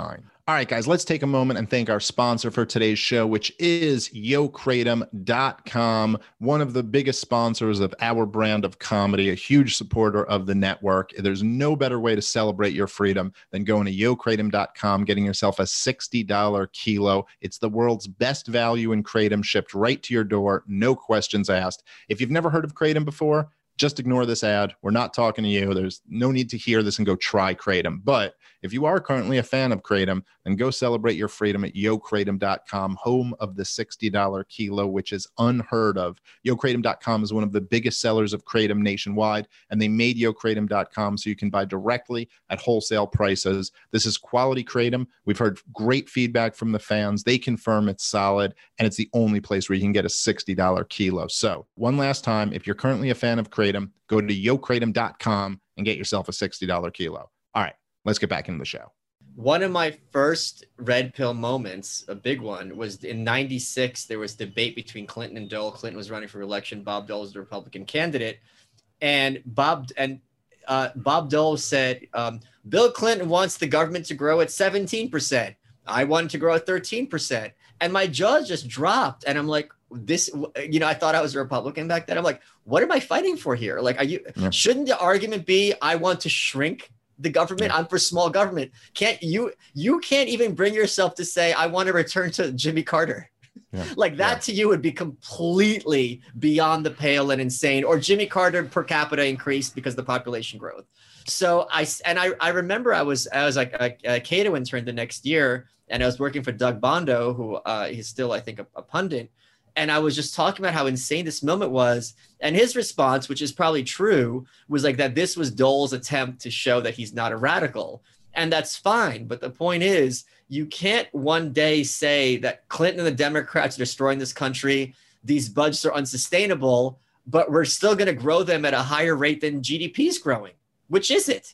All right, guys, let's take a moment and thank our sponsor for today's show, which is yo kratom dot com, one of the biggest sponsors of our brand of comedy, a huge supporter of the network. There's no better way to celebrate your freedom than going to yo kratom dot com, getting yourself a sixty dollars kilo. It's the world's best value in kratom, shipped right to your door, no questions asked. If you've never heard of kratom before, just ignore this ad. We're not talking to you. There's no need to hear this and go try kratom. But if you are currently a fan of kratom, then go celebrate your freedom at yo kratom dot com, home of the sixty dollars kilo, which is unheard of. yo kratom dot com is one of the biggest sellers of kratom nationwide, and they made yo kratom dot com so you can buy directly at wholesale prices. This is quality kratom. We've heard great feedback from the fans. They confirm it's solid, and it's the only place where you can get a sixty dollars kilo. So one last time, if you're currently a fan of kratom, go to yo kratom dot com and get yourself a sixty dollars kilo. All right, let's get back into the show. One of my first red pill moments, a big one, was in ninety-six. There was debate between Clinton and Dole. Clinton was running for election. Bob Dole was the Republican candidate. And Bob and uh, Bob Dole said, um, Bill Clinton wants the government to grow at seventeen percent. I wanted to grow at thirteen percent. And my jaw just dropped. And I'm like, this, you know, I thought I was a Republican back then. I'm like, what am I fighting for here? Like, are you, yeah. Shouldn't the argument be, I want to shrink the government? Yeah. I'm for small government. Can't you, you can't even bring yourself to say, I want to return to Jimmy Carter. Yeah. Like that yeah. to you would be completely beyond the pale and insane, or Jimmy Carter per capita increased because of the population growth. So I, and I, I remember I was, I was like a, a Cato intern the next year, and I was working for Doug Bondo, who uh, he's still, I think, a, a pundit. And I was just talking about how insane this moment was. And his response, which is probably true, was like that this was Dole's attempt to show that he's not a radical. And that's fine. But the point is, you can't one day say that Clinton and the Democrats are destroying this country. These budgets are unsustainable, but we're still going to grow them at a higher rate than G D P is growing. Which is it?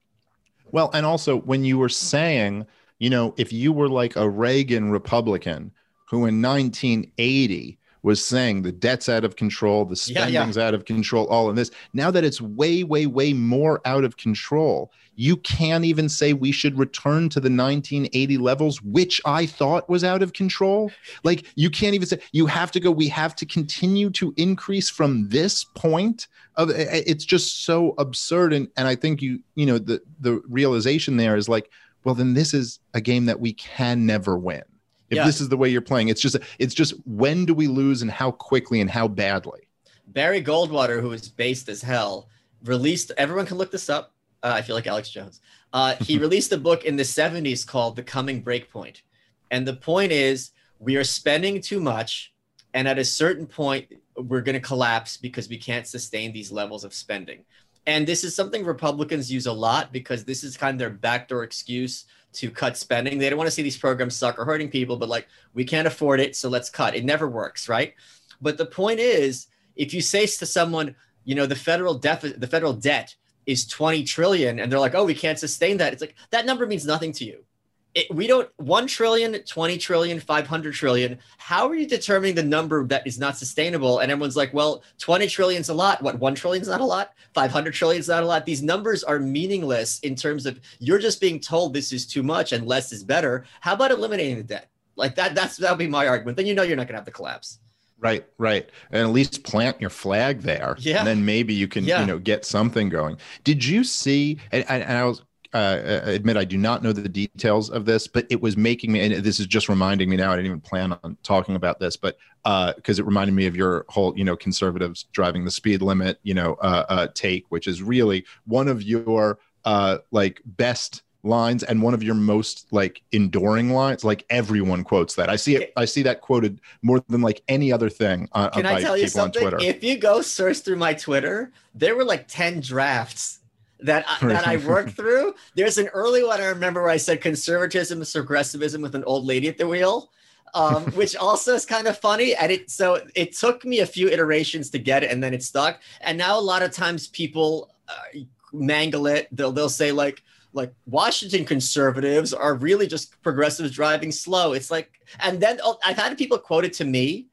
Well, and also when you were saying, you know, if you were like a Reagan Republican who in nineteen eighty was saying the debt's out of control, the spending's yeah, yeah. out of control, all of this, now that it's way, way, way more out of control, you can't even say we should return to the nineteen eighty levels, which I thought was out of control. Like, you can't even say, you have to go, we have to continue to increase from this point of, it's just so absurd. And, and I think you, you know, the, the realization there is like, well, then this is a game that we can never win. If yeah. this is the way you're playing, it's just, it's just when do we lose and how quickly and how badly? Barry Goldwater, who is based as hell, released, everyone can look this up. Uh, I feel like Alex Jones. Uh, he released a book in the seventies called The Coming Breakpoint. And the point is, we are spending too much. And at a certain point, we're going to collapse because we can't sustain these levels of spending. And this is something Republicans use a lot because this is kind of their backdoor excuse to cut spending. They don't want to see these programs suck or hurting people, but like, we can't afford it, so let's cut. It never works, right? But the point is, if you say to someone, you know, the federal deficit, the federal debt is twenty trillion, and they're like, oh, we can't sustain that. It's like, that number means nothing to you. It, we don't, one trillion, twenty trillion, five hundred trillion. How are you determining the number that is not sustainable? And everyone's like, well, twenty trillion is a lot. What, one trillion is not a lot? five hundred trillion is not a lot. These numbers are meaningless in terms of you're just being told this is too much and less is better. How about eliminating the debt? Like that, that's, that'll be my argument. Then you know you're not going to have the collapse. Right, right. And at least plant your flag there. Yeah. And then maybe you can, yeah. you know, get something going. Did you see, and, and I was, Uh, I admit I do not know the details of this, but it was making me, and this is just reminding me now, I didn't even plan on talking about this, but because uh, it reminded me of your whole, you know, conservatives driving the speed limit, you know, uh, uh, take, which is really one of your uh, like best lines and one of your most like enduring lines. Like everyone quotes that. I see it. I see that quoted more than like any other thing on, Can I tell you something? If you go search through my Twitter, there were like ten drafts that I, that I worked through. There's an early one I remember where I said conservatism is progressivism with an old lady at the wheel, um, which also is kind of funny. And it so it took me a few iterations to get it, and then it stuck. And now a lot of times people uh, mangle it. They'll they'll say like like Washington conservatives are really just progressives driving slow. It's like, and then oh, I've had people quote it to me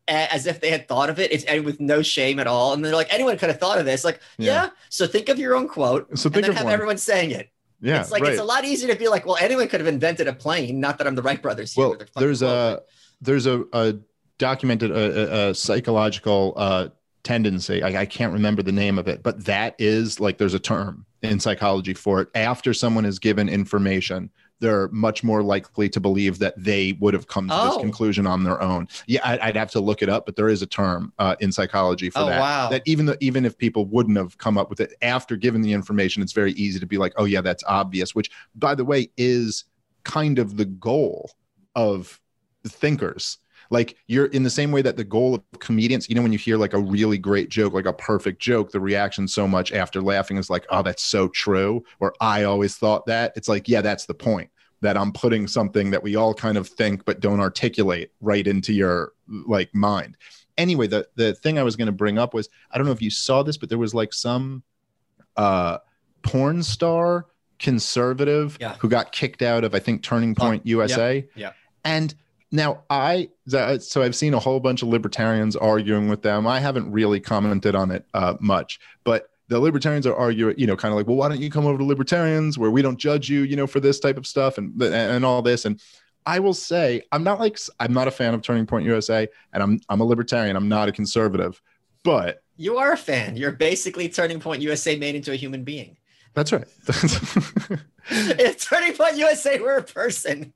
as if they had thought of it. It's and with no shame at all. And they're like, anyone could have thought of this. Like, yeah. yeah so think of your own quote, so and then have one. everyone saying it. Yeah, it's like right. it's a lot easier to be like, well, anyone could have invented a plane. Not that I'm the Wright brothers here. Well, there's a there's a, a documented a, a psychological uh, tendency. I, I can't remember the name of it, but that is like there's a term in psychology for it. After someone is given information, they're much more likely to believe that they would have come to Oh. this conclusion on their own. Yeah, I, I'd have to look it up, but there is a term uh, in psychology for Oh, that. wow. That even though, even if people wouldn't have come up with it after given the information, it's very easy to be like, oh yeah, that's obvious. Which, by the way, is kind of the goal of the thinkers. Like you're in the same way that the goal of comedians, you know, when you hear like a really great joke, like a perfect joke, the reaction so much after laughing is like, oh, that's so true. Or I always thought that. It's like, yeah, that's the point, that I'm putting something that we all kind of think but don't articulate right into your like mind. Anyway, the, the thing I was going to bring up was, I don't know if you saw this, but there was like some uh, porn star conservative Yeah. who got kicked out of, I think, Turning Point U S A. Yeah. And now I, so I've seen a whole bunch of libertarians arguing with them. I haven't really commented on it uh, much, but the libertarians are arguing, you know, kind of like, well, why don't you come over to libertarians where we don't judge you, you know, for this type of stuff and and all this. And I will say, I'm not like, I'm not a fan of Turning Point U S A, and I'm I'm a libertarian. I'm not a conservative, but You are a fan. You're basically Turning Point U S A made into a human being. that's right. If Turning Point U S A were a person.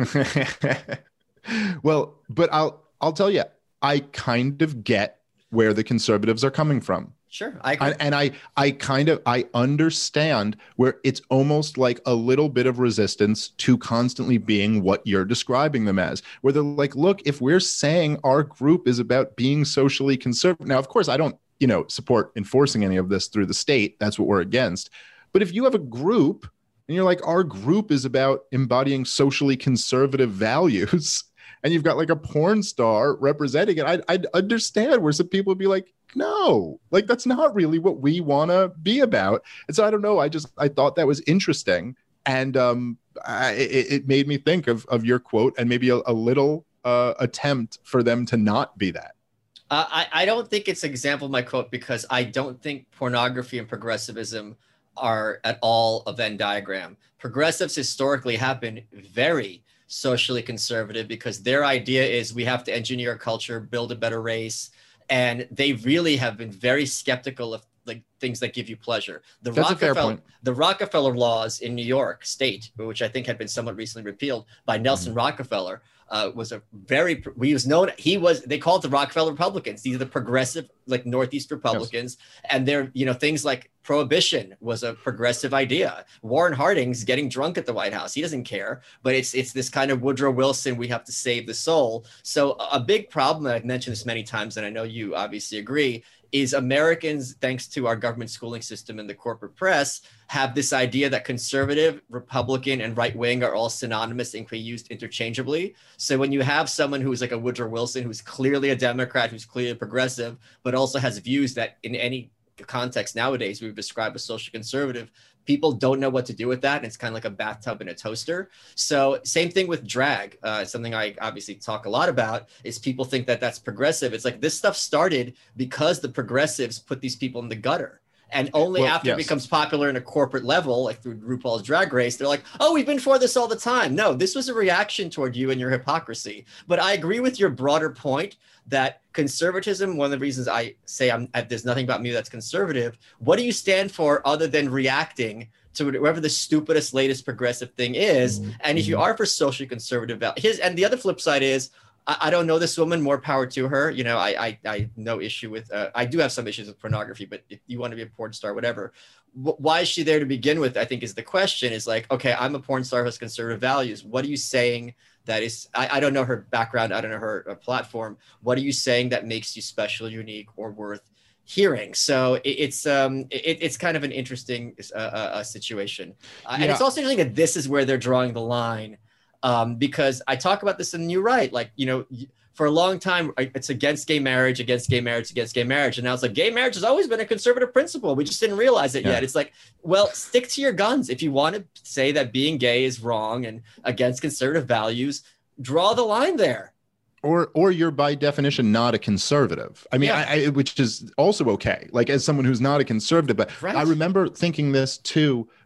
Well, but I'll I'll tell you, I kind of get where the conservatives are coming from. Sure, I agree. And, and I, I kind of, I understand where it's almost like a little bit of resistance to constantly being what you're describing them as, where they're like, look, if we're saying our group is about being socially conservative. Now, of course, I don't, you know, support enforcing any of this through the state. That's what we're against. But if you have a group and you're like, our group is about embodying socially conservative values, and you've got like a porn star representing it, I'd, I'd understand where some people would be like, no, like that's not really what we want to be about. And so I don't know. I just, I thought that was interesting. And um, I, it, it made me think of, of your quote and maybe a, a little uh, attempt for them to not be that. Uh, I, I don't think it's an example of my quote because I don't think pornography and progressivism are at all a Venn diagram. Progressives historically have been very socially conservative because their idea is we have to engineer a culture, build a better race. And they really have been very skeptical of like things that give you pleasure. The That's a fair Rockefeller, point. the Rockefeller laws in New York State, which I think had been somewhat recently repealed by Nelson Mm-hmm. Rockefeller, uh, was a very, he was known, he was, they called the Rockefeller Republicans. These are the progressive, like Northeast Republicans. Yes. And they're, you know, things like prohibition was a progressive idea. Warren Harding's getting drunk at the White House. He doesn't care, but it's, it's this kind of Woodrow Wilson, we have to save the soul. So a big problem, I've mentioned this many times, and I know you obviously agree, is Americans, thanks to our government schooling system and the corporate press, have this idea that conservative, Republican, and right-wing are all synonymous and can be used interchangeably. So when you have someone who's like a Woodrow Wilson, who's clearly a Democrat, who's clearly progressive, but also has views that in any context nowadays we would describe as social conservative, people don't know what to do with that. And it's kind of like a bathtub and a toaster. So same thing with drag. Uh, something I obviously talk a lot about is people think that that's progressive. It's like this stuff started because the progressives put these people in the gutter. And only well, after yes. it becomes popular in a corporate level, like through RuPaul's Drag Race, they're like, oh, we've been for this all the time. No, this was a reaction toward you and your hypocrisy. But I agree with your broader point that conservatism, one of the reasons I say I'm, there's nothing about me that's conservative, what do you stand for other than reacting to whatever the stupidest, latest progressive thing is? Mm-hmm. And if you are for socially conservative, his, and the other flip side is, I don't know this woman, more power to her. You know, I I, I no issue with, uh, I do have some issues with pornography, but if you want to be a porn star, whatever. W- why is she there to begin with, I think is the question, is like, okay, I'm a porn star who has conservative values. What are you saying that is, I, I don't know her background, I don't know her uh, platform. What are you saying that makes you special, unique, or worth hearing? So it, it's um it, it's kind of an interesting uh, uh, situation. Uh, yeah. And it's also interesting that this is where they're drawing the line. Um, because I talk about this in New Right, like, you know, for a long time, it's against gay marriage, against gay marriage, against gay marriage. And now it's like, gay marriage has always been a conservative principle. We just didn't realize it yeah. yet. It's like, well, stick to your guns. If you want to say that being gay is wrong and against conservative values, draw the line there. Or, or you're by definition not a conservative. I mean, yeah. I, I, which is also okay. Like as someone who's not a conservative, but right. I remember thinking this too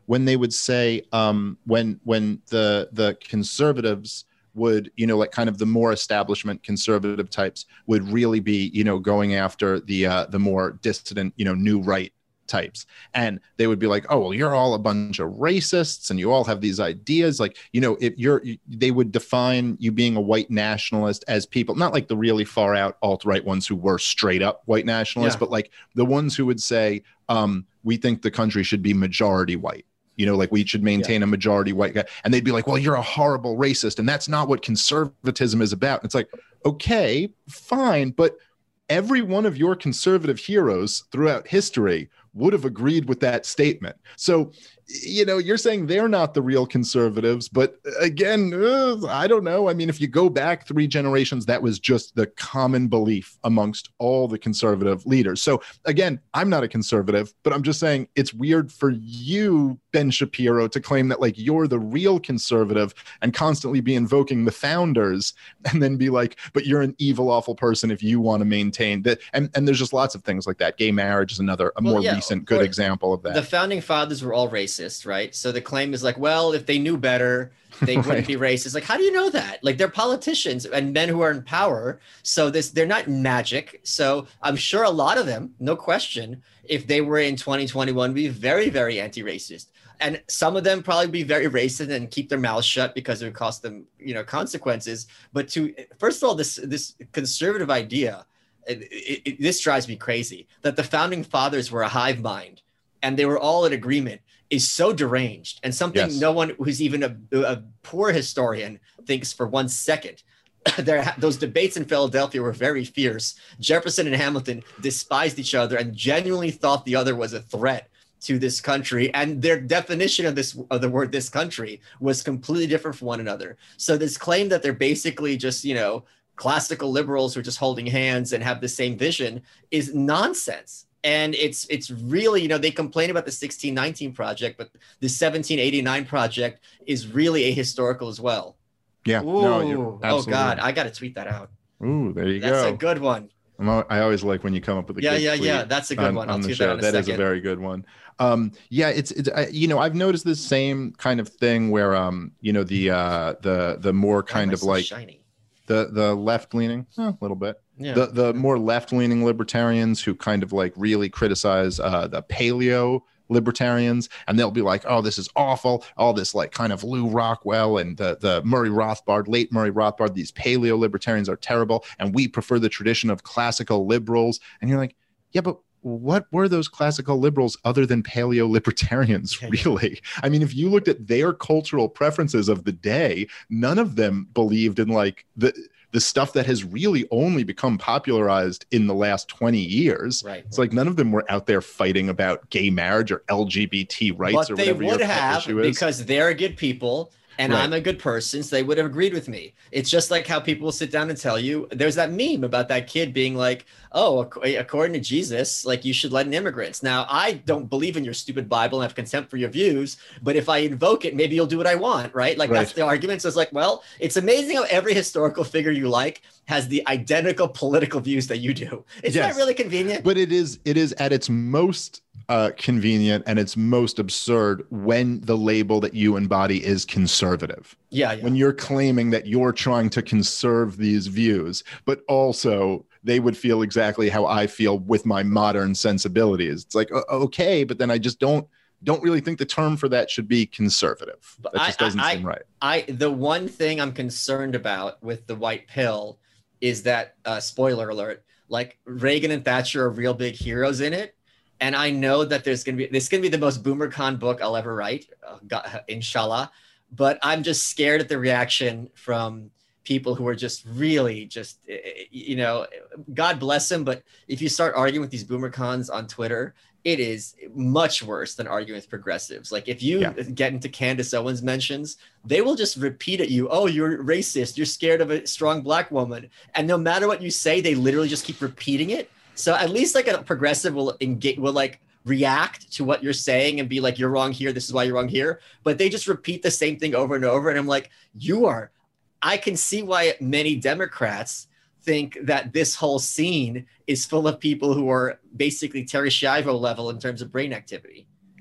when they would say um, when when the the conservatives would, you know, like kind of the more establishment conservative types would really be, you know, going after the uh, the more dissident, you know, new right types. And they would be like, oh, well, you're all a bunch of racists and you all have these ideas. Like, you know, if you're, they would define you being a white nationalist as people, not like the really far out alt-right ones who were straight up white nationalists, yeah. but like the ones who would say, um, we think the country should be majority white. You know, like we should maintain yeah. a majority white guy. And they'd be like, well, you're a horrible racist. And that's not what conservatism is about. And it's like, okay, fine. But every one of your conservative heroes throughout history would have agreed with that statement. So, you know, you're saying they're not the real conservatives, but again, uh, I don't know. I mean, if you go back three generations, that was just the common belief amongst all the conservative leaders. So again, I'm not a conservative, but I'm just saying it's weird for you, Ben Shapiro, to claim that like you're the real conservative and constantly be invoking the founders and then be like, but you're an evil, awful person if you want to maintain that. And, and there's just lots of things like that. Gay marriage is another, a well, more yeah, recent good example of that. The founding fathers were all racist. Right. So the claim is like, well, if they knew better, they wouldn't right. be racist. Like, how do you know that? Like, they're politicians and men who are in power. So this, they're not magic. So I'm sure a lot of them, no question, if they were in twenty twenty-one, be very, very anti-racist. And some of them probably be very racist and keep their mouths shut because it would cost them, you know, consequences. But to, first of all, this, this conservative idea, it, it, it, this drives me crazy, that the founding fathers were a hive mind and they were all in agreement, is so deranged, and something yes. no one who's even a, a poor historian thinks for one second. There, those debates in Philadelphia were very fierce. Jefferson and Hamilton despised each other and genuinely thought the other was a threat to this country, and their definition of this of the word "this country" was completely different from one another. So this claim that they're basically just, you know, classical liberals who are just holding hands and have the same vision is nonsense. And it's it's really, you know, they complain about the sixteen nineteen project, but the seventeen eighty-nine project is really ahistorical as well. Yeah. Ooh, no, oh, God. Right. I got to tweet that out. Ooh, there you That's go. That's a good one. I'm, I always like when you come up with a yeah, good yeah, tweet yeah. That's a good on, one. I'll on the tweet show. that in a That second. is a very good one. Um, yeah, it's, it's uh, you know, I've noticed this same kind of thing where, um, you know, the uh, the the more kind of so like shiny? the the left leaning, eh, a little bit. Yeah. The the more left-leaning libertarians who kind of like really criticize uh, the paleo libertarians, and they'll be like, oh, this is awful. All this like kind of Lou Rockwell and the, the Murray Rothbard, late Murray Rothbard, these paleo libertarians are terrible. And we prefer the tradition of classical liberals. And you're like, yeah, but what were those classical liberals other than paleo libertarians, really? I mean, if you looked at their cultural preferences of the day, none of them believed in like the the stuff that has really only become popularized in the last twenty years. Right. It's like none of them were out there fighting about gay marriage or L G B T rights but or they whatever would your have issue is. Because they're good people and Right. I'm a good person, so they would have agreed with me. It's just like how people will sit down and tell you, there's that meme about that kid being like, oh, ac- according to Jesus, like you should let in immigrants. Now, I don't believe in your stupid Bible and have contempt for your views, but if I invoke it, maybe you'll do what I want, right? Like Right. that's the argument. So it's like, well, it's amazing how every historical figure you like has the identical political views that you do. It's Yes. not really convenient. But it is it is at its most uh, convenient and its most absurd when the label that you embody is conservative. Yeah, yeah. When you're claiming that you're trying to conserve these views, but also they would feel exactly how I feel with my modern sensibilities. It's like, o- okay, but then I just don't don't really think the term for that should be conservative. That just I- doesn't I- seem right. I the one thing I'm concerned about with the white pill is that uh, spoiler alert, like Reagan and Thatcher are real big heroes in it, and I know that there's gonna be this is gonna be the most BoomerCon book I'll ever write, uh, God, inshallah. But I'm just scared at the reaction from people who are just really just, you know, God bless them. But if you start arguing with these BoomerCons on Twitter, it is much worse than arguing with progressives. Like if you Yeah. get into Candace Owens mentions, they will just repeat at you, oh, you're racist. You're scared of a strong black woman. And no matter what you say, they literally just keep repeating it. So at least like a progressive will engage, will like react to what you're saying and be like, you're wrong here. This is why you're wrong here. But they just repeat the same thing over and over. And I'm like, you are, I can see why many Democrats think that this whole scene is full of people who are basically Terry Schiavo level in terms of brain activity. Yeah.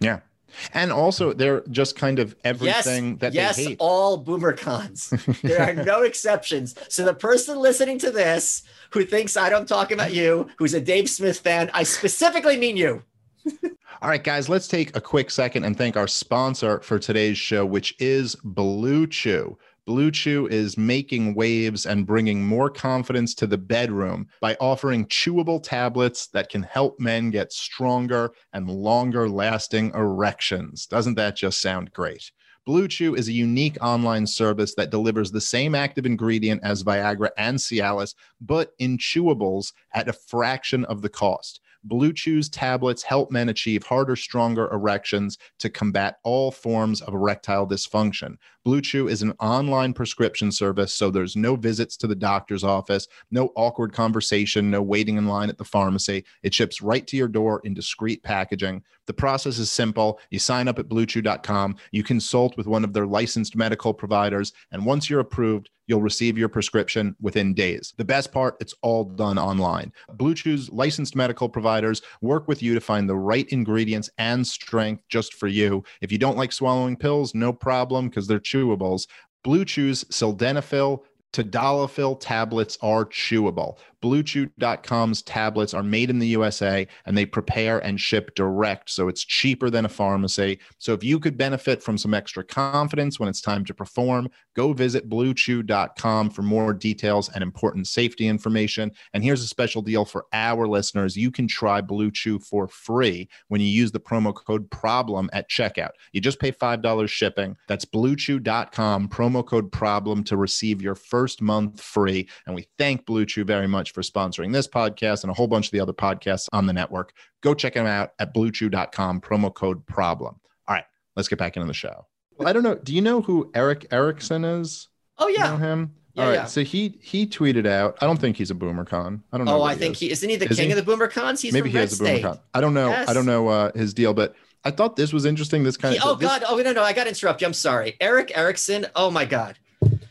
And also, they're just kind of everything yes, that yes, they hate. all boomer cons. There are no exceptions. So the person listening to this who thinks I don't talk about you, who's a Dave Smith fan, I specifically mean you. All right, guys, let's take a quick second and thank our sponsor for today's show, which is Blue Chew. Blue Chew is making waves and bringing more confidence to the bedroom by offering chewable tablets that can help men get stronger and longer lasting erections. Doesn't that just sound great? Blue Chew is a unique online service that delivers the same active ingredient as Viagra and Cialis, but in chewables at a fraction of the cost. Blue Chew's tablets help men achieve harder, stronger erections to combat all forms of erectile dysfunction. Blue Chew is an online prescription service, so there's no visits to the doctor's office, no awkward conversation, no waiting in line at the pharmacy. It ships right to your door in discreet packaging. The process is simple. You sign up at blue chew dot com, you consult with one of their licensed medical providers, and once you're approved, you'll receive your prescription within days. The best part, it's all done online. Blue Chew's licensed medical providers work with you to find the right ingredients and strength just for you. If you don't like swallowing pills, no problem, because they're chewables. Blue Chew's sildenafil, tadalafil tablets are chewable. blue chew dot com's tablets are made in the U S A and they prepare and ship direct, so it's cheaper than a pharmacy. So if you could benefit from some extra confidence when it's time to perform, go visit blue chew dot com for more details and important safety information. And here's a special deal for our listeners. You can try Blue Chew for free when you use the promo code PROBLEM at checkout. You just pay five dollars shipping. That's blue chew dot com, promo code PROBLEM to receive your first month free. And we thank Blue Chew very much for sponsoring this podcast and a whole bunch of the other podcasts on the network. Go check them out at blue chew dot com, promo code PROBLEM. All right, let's get back into the show. Well, I don't know. Do you know who Eric Erickson is? Oh, yeah. You know him? Yeah, All right. yeah. So he he tweeted out. I don't think he's a BoomerCon. I don't know. Oh, what I he think is. he isn't he the Is king he? of the boomer cons? He's Maybe from he Red has a State. BoomerCon. I don't know. Yes. I don't know uh, his deal, but I thought this was interesting. This kind He- of. oh, this, God. Oh, no, no. I got to interrupt you. I'm sorry. Eric Erickson. Oh, my God.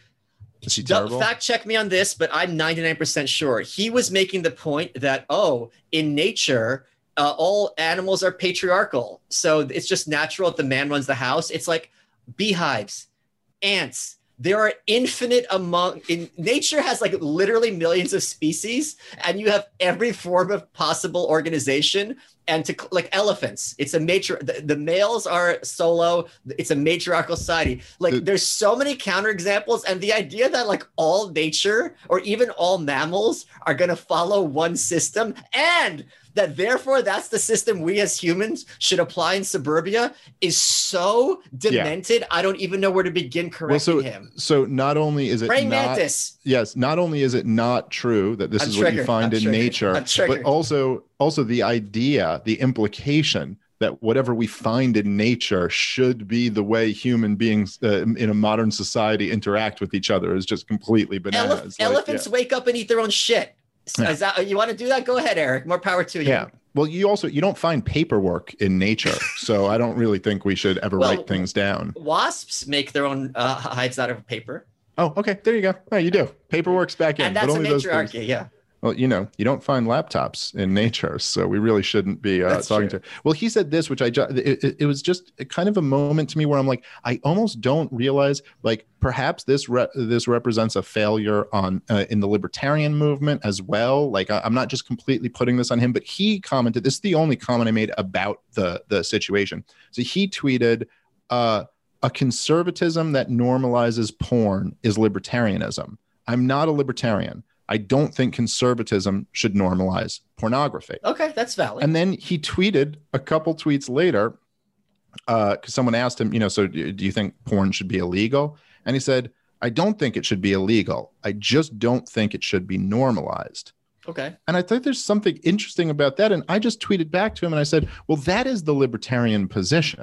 Is he Don't terrible? fact check me on this, but I'm ninety-nine percent sure. He was making the point that, oh, in nature, uh, all animals are patriarchal. So it's just natural that the man runs the house. It's like beehives, ants. There are infinite among in nature has like literally millions of species, and you have every form of possible organization. And to like elephants, it's a matri- the, the males are solo. It's a matriarchal society. Like The- there's so many counterexamples, and the idea that like all nature or even all mammals are going to follow one system, and that therefore that's the system we as humans should apply in suburbia is so demented. I don't even know where to begin correcting well, so, him. So not only is it Praying not, mantis. yes, not only is it not true that this I'm is what you triggered. find I'm in triggered. nature, I'm but triggered. also also the idea, the implication that whatever we find in nature should be the way human beings uh, in a modern society interact with each other is just completely bananas. Elef- Like, elephants yeah. wake up and eat their own shit. So Yeah. Is that you want to do that? Go ahead, Eric. More power to you. Yeah. Well, you also you don't find paperwork in nature, so I don't really think we should ever Well, write things down. Wasps make their own uh, hives out of paper, Oh, okay. There you go. Oh, you do. Paperwork's back in, and that's but a only those things. matriarchy. Yeah. Well, you know, you don't find laptops in nature, so we really shouldn't be uh, That's talking true. to. Well, he said this, which I ju- it, it, it was just a kind of a moment to me where I'm like, I almost don't realize, like, perhaps this re- this represents a failure on uh, in the libertarian movement as well. Like, I, I'm not just completely putting this on him, but he commented. This is the only comment I made about the the situation. So he tweeted, uh, "A conservatism that normalizes porn is libertarianism. I'm not a libertarian. I don't think conservatism should normalize pornography." Okay, that's valid. And then he tweeted a couple tweets later, because someone asked him, you know, so do do you think porn should be illegal? And he said, I don't think it should be illegal. I just don't think it should be normalized. okay. And I think there's something interesting about that. And I just tweeted back to him and I said, well, that is the libertarian position.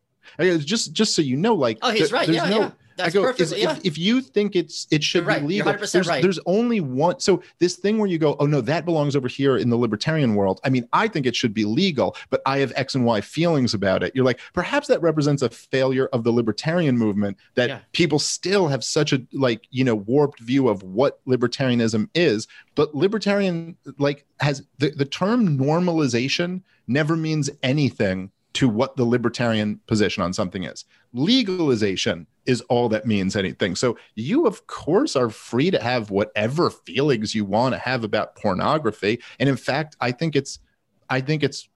I go, just just so you know, like, Oh, he's there- right. there's Yeah, no- yeah. That's I go, perfectly. is- yeah. if, if you think it's it should You're right. be You're legal, one hundred percent there's, right. there's only one. So this thing where you go, oh no, that belongs over here in the libertarian world. I mean, I think it should be legal, but I have X and Y feelings about it. You're like, perhaps that represents a failure of the libertarian movement, that Yeah. people still have such a like you know warped view of what libertarianism is. But libertarian like has the, the term normalization never means anything to what the libertarian position on something is. Legalization is all that means anything. So you, of course, are free to have whatever feelings you want to have about pornography. And in fact, I think it's, I think it's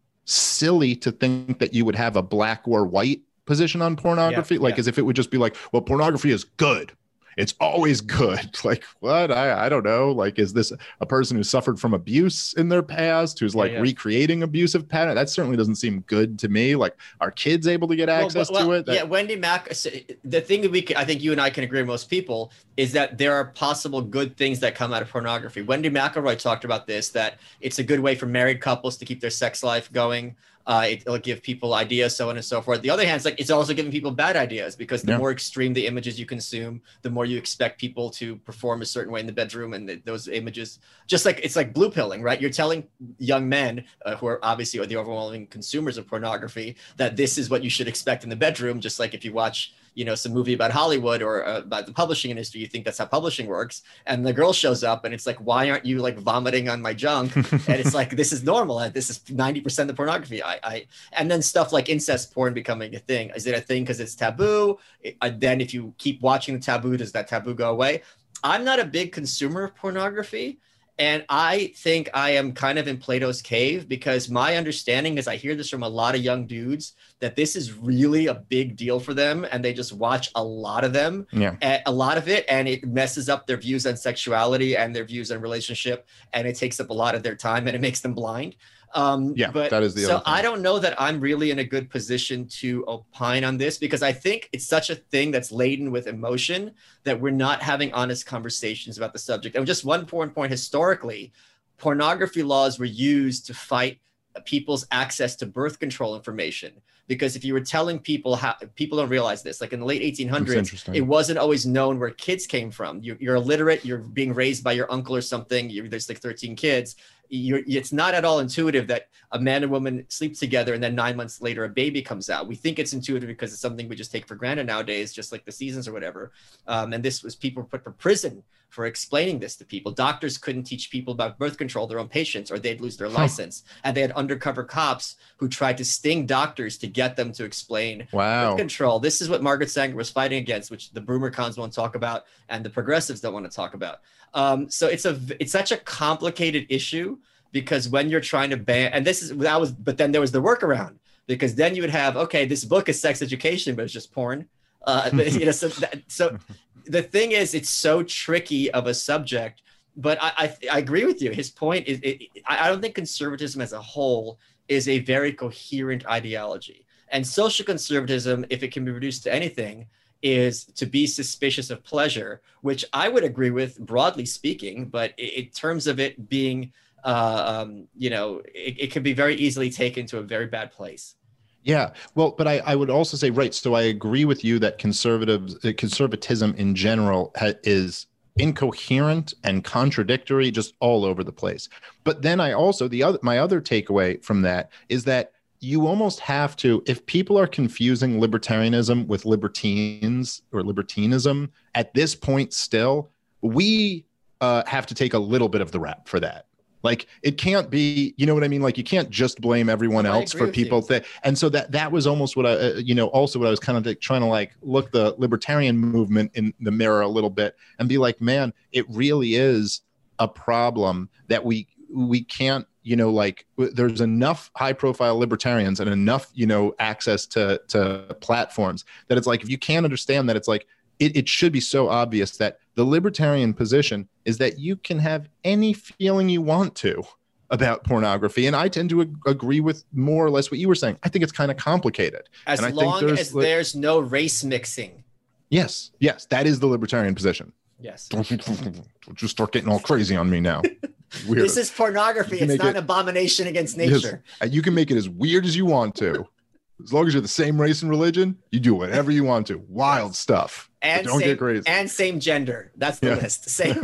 silly to think that you would have a black or white position on pornography, yeah, like yeah. as if it would just be like, well, pornography is good. It's always good. Like, what? I, I don't know. Like, is this a person who suffered from abuse in their past, who's like yeah, yeah. recreating abusive pattern? That certainly doesn't seem good to me. Like, are kids able to get access well, well, to it? That- yeah, Wendy Mac, the thing that we can, I think you and I can agree with most people is that there are possible good things that come out of pornography. Wendy McElroy talked about this, that it's a good way for married couples to keep their sex life going. Uh, it'll give people ideas, so on and so forth. The other hand, it's like it's also giving people bad ideas, because the yeah. more extreme the images you consume, the more you expect people to perform a certain way in the bedroom, and the, those images, just like it's like blue pilling, right? You're telling young men uh, who are obviously the overwhelming consumers of pornography that this is what you should expect in the bedroom. Just like if you watch, you know, some movie about Hollywood or uh, about the publishing industry, you think that's how publishing works. And the girl shows up and it's like, why aren't you like vomiting on my junk? And it's like, this is normal. And this is ninety percent of the pornography. I, I, and then stuff like incest porn becoming a thing. Is it a thing because it's taboo? It, uh, then if you keep watching the taboo, does that taboo go away? I'm not a big consumer of pornography. And I think I am kind of in Plato's cave, because my understanding is, I hear this from a lot of young dudes, that this is really a big deal for them. And they just watch a lot of them, yeah. a lot of it. And it messes up their views on sexuality and their views on relationship. And it takes up a lot of their time and it makes them blind. Um, yeah, but that is the so other thing. I don't know that I'm really in a good position to opine on this, because I think it's such a thing that's laden with emotion that we're not having honest conversations about the subject. And just one point, point historically, pornography laws were used to fight people's access to birth control information. Because if you were telling people how, people don't realize this, like in the late eighteen hundreds, it wasn't always known where kids came from. You're, you're illiterate, you're being raised by your uncle or something, you're, there's like thirteen kids. You're, it's not at all intuitive that a man and woman sleep together and then nine months later a baby comes out. We think it's intuitive because it's something we just take for granted nowadays, just like the seasons or whatever. Um, and this was people put for prison for explaining this to people. Doctors couldn't teach people about birth control, their own patients, or they'd lose their huh. license. And they had undercover cops who tried to sting doctors to get them to explain wow. birth control. This is what Margaret Sanger was fighting against, which the Broomer cons won't talk about and the progressives don't want to talk about. Um, so it's a it's such a complicated issue, because when you're trying to ban, and this is that was, but then there was the workaround, because then you would have, okay, this book is sex education, but it's just porn. Uh, you know, so, that, so the thing is, it's so tricky of a subject. But I I, I agree with you. His point is, it, I don't think conservatism as a whole is a very coherent ideology. And social conservatism, if it can be reduced to anything, is to be suspicious of pleasure, which I would agree with broadly speaking, but in terms of it being, uh, um, you know, it, it can be very easily taken to a very bad place. Yeah, well, but I, I would also say, right, so I agree with you that conservatives, uh, conservatism in general ha- is incoherent and contradictory, just all over the place. But then I also, the other, my other takeaway from that is that you almost have to, if people are confusing libertarianism with libertines or libertinism at this point still, we uh, have to take a little bit of the rap for that. Like, it can't be, you know what I mean? Like, you can't just blame everyone I else for people that, and so that, that was almost what I, uh, you know, also what I was kind of like, trying to like look the libertarian movement in the mirror a little bit and be like, man, it really is a problem that we, we can't, you know, like there's enough high profile libertarians and enough, you know, access to, to platforms that it's like, if you can't understand that, it's like, it, it should be so obvious that the libertarian position is that you can have any feeling you want to about pornography. And I tend to ag- agree with more or less what you were saying. I think it's kind of complicated. As and I long think there's, as there's no race mixing. Yes. Yes. That is the libertarian position. Yes. Don't just start getting all crazy on me now. Weird. This is pornography. It's not it, an abomination against nature. Yes, you can make it as weird as you want to. As long as you're the same race and religion, you do whatever you want to. Wild stuff. And don't same, get crazy. And same gender. That's the yeah. list. Same.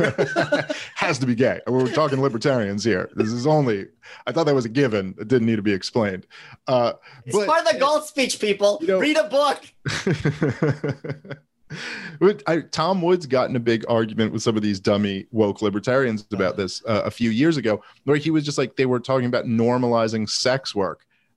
Has to be gay. We're talking libertarians here. This is only, I thought that was a given. It didn't need to be explained. Uh, it's but, part of the gold speech, people. You know, read a book. I, Tom Woods got in a big argument with some of these dummy woke libertarians about this uh, a few years ago, where he was just like, they were talking about normalizing sex work.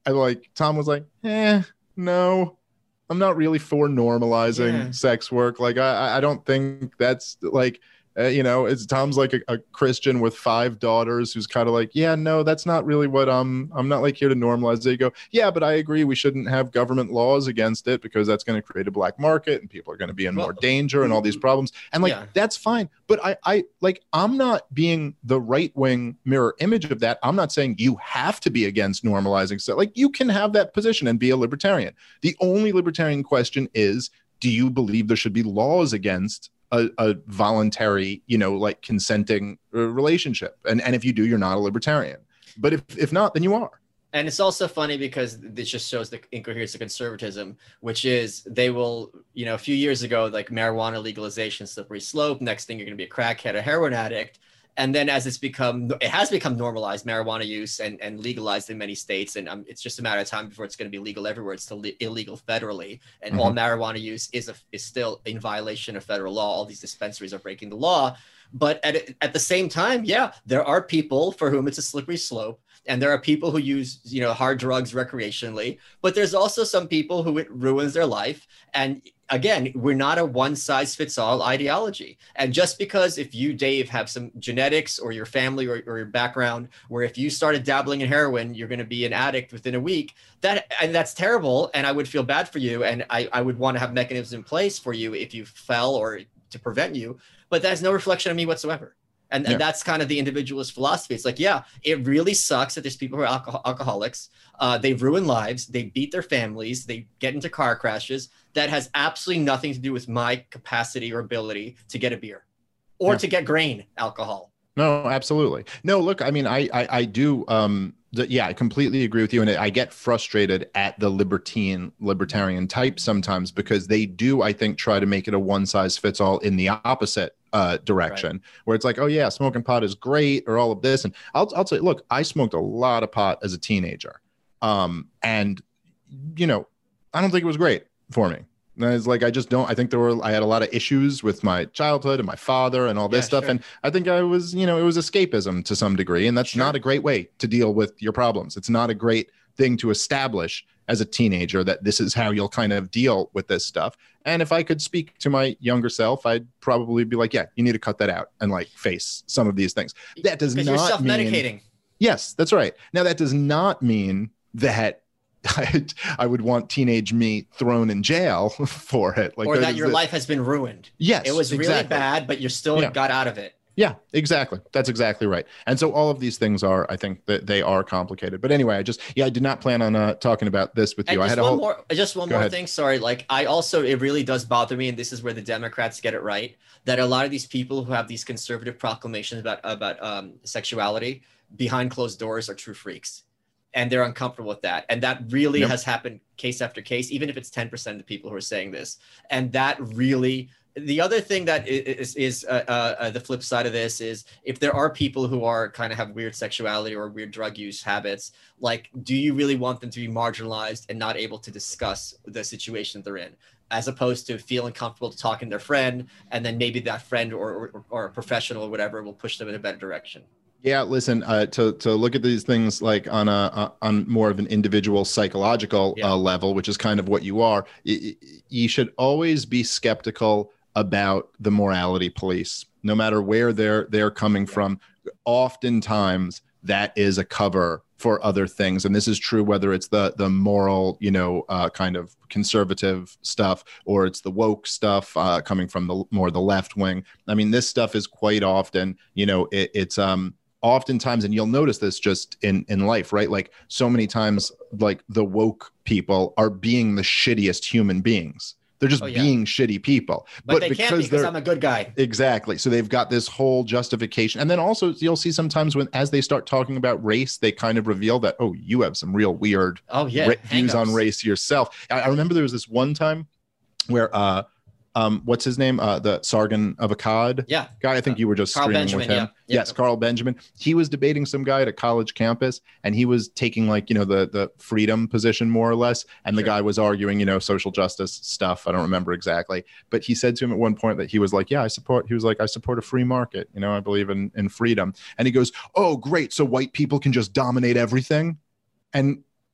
I like Tom was like, eh, no, I'm not really for normalizing Yeah. sex work. Like, I, I don't think that's like, uh, you know, it's Tom's like a, a Christian with five daughters who's kind of like, yeah, no, that's not really what I'm, I'm not like here to normalize. They go, yeah, but I agree. We shouldn't have government laws against it because that's going to create a black market and people are going to be in Well, more danger and all these problems. And like, yeah. that's fine. But I, I like, I'm not being the right wing mirror image of that. I'm not saying you have to be against normalizing stuff. Like, you can have that position and be a libertarian. The only libertarian question is, do you believe there should be laws against A, a voluntary, you know, like consenting uh, relationship? And and if you do, you're not a libertarian. But if if not, then you are. And it's also funny because this just shows the incoherence of conservatism, which is they will, you know, a few years ago, like marijuana legalization, slippery slope. Next thing, you're going to be a crackhead, a heroin addict. And then as it's become, it has become normalized marijuana use and, and legalized in many states. And um, it's just a matter of time before it's going to be legal everywhere. It's still le- illegal federally. And Mhm. all marijuana use is a, is still in violation of federal law. All these dispensaries are breaking the law. But at, at the same time, yeah, there are people for whom it's a slippery slope. And there are people who use, you know, hard drugs recreationally. But there's also some people who it ruins their life. And again, we're not a one size fits all ideology. And just because if you, Dave, have some genetics or your family or, or your background where if you started dabbling in heroin, you're going to be an addict within a week, that and that's terrible. And I would feel bad for you. And I, I would want to have mechanisms in place for you if you fell or to prevent you. But that's no reflection on me whatsoever. And, Yeah. and that's kind of the individualist philosophy. It's like, yeah, it really sucks that there's people who are alcohol- alcoholics. Uh, they ruin lives. They beat their families. They get into car crashes. That has absolutely nothing to do with my capacity or ability to get a beer or Yeah. to get grain alcohol. No, absolutely. No, look, I mean, I, I, I do. Um, the, yeah, I completely agree with you. And I get frustrated at the libertine, libertarian type sometimes because they do, I think, try to make it a one size fits all in the opposite uh, direction, right. Where it's like, oh yeah, smoking pot is great or all of this. And I'll, I'll say, look, I smoked a lot of pot as a teenager. Um, and, you know, I don't think it was great for me. And it's like, I just don't, I think there were, I had a lot of issues with my childhood and my father and all this Yeah, stuff. sure. And I think I was, you know, it was escapism to some degree. And that's Sure. not a great way to deal with your problems. It's not a great thing to establish as a teenager that this is how you'll kind of deal with this stuff. And if I could speak to my younger self, I'd probably be like, yeah, you need to cut that out and like face some of these things. That does Because not you're self-medicating. mean, yes, that's right. Now that does not mean that I, I would want teenage me thrown in jail for it. Like or that is your the- life has been ruined. Yes, It was really exactly. bad, but you still Yeah. got out of it. Yeah, exactly. That's exactly right. And so all of these things are, I think that they are complicated. But anyway, I just, yeah, I did not plan on uh, talking about this with And you. I just had a one whole, more, just one Go more ahead. thing. Sorry. Like I also, it really does bother me. And this is where the Democrats get it right. That a lot of these people who have these conservative proclamations about, about um, sexuality behind closed doors are true freaks. And they're uncomfortable with that. And that really Yep. has happened case after case, even if it's ten percent of the people who are saying this. And that really, the other thing that is, is uh, uh, the flip side of this is if there are people who are kind of have weird sexuality or weird drug use habits, like, do you really want them to be marginalized and not able to discuss the situation they're in? As opposed to feeling comfortable talking to their friend, and then maybe that friend or, or, or a professional or whatever will push them in a better direction. yeah, listen, uh, to, to look at these things like on a, uh, on more of an individual psychological Yeah. uh, level, which is kind of what you are, y- y- you should always be skeptical about the morality police, no matter where they're, they're coming from. Oftentimes that is a cover for other things. And this is true, whether it's the, the moral, you know, uh, kind of conservative stuff, or it's the woke stuff uh, coming from the more the left wing. I mean, this stuff is quite often, you know, it, it's, um, oftentimes, and you'll notice this just in, in life, right? Like so many times, like the woke people are being the shittiest human beings. They're just Oh, yeah. being shitty people. But, they can't because they're I'm a good guy. exactly. So they've got this whole justification. And then also you'll see sometimes when, as they start talking about race, they kind of reveal that, oh, you have some real weird Oh yeah. ra- views on Hang-ups. race yourself. I, I remember there was this one time where, uh, um, what's his name? Uh, the Sargon of Akkad Yeah. guy. I think you were just Carl streaming Benjamin, with him. yeah. Yeah. Yes, Carl Benjamin. He was debating some guy at a college campus, and he was taking like, you know, the the freedom position more or less. And the Sure. guy was arguing, you know, social justice stuff. I don't remember exactly, but he said to him at one point that he was like, yeah, I support. He was like, I support a free market. You know, I believe in in freedom. And he goes, oh, great. So white people can just dominate everything. And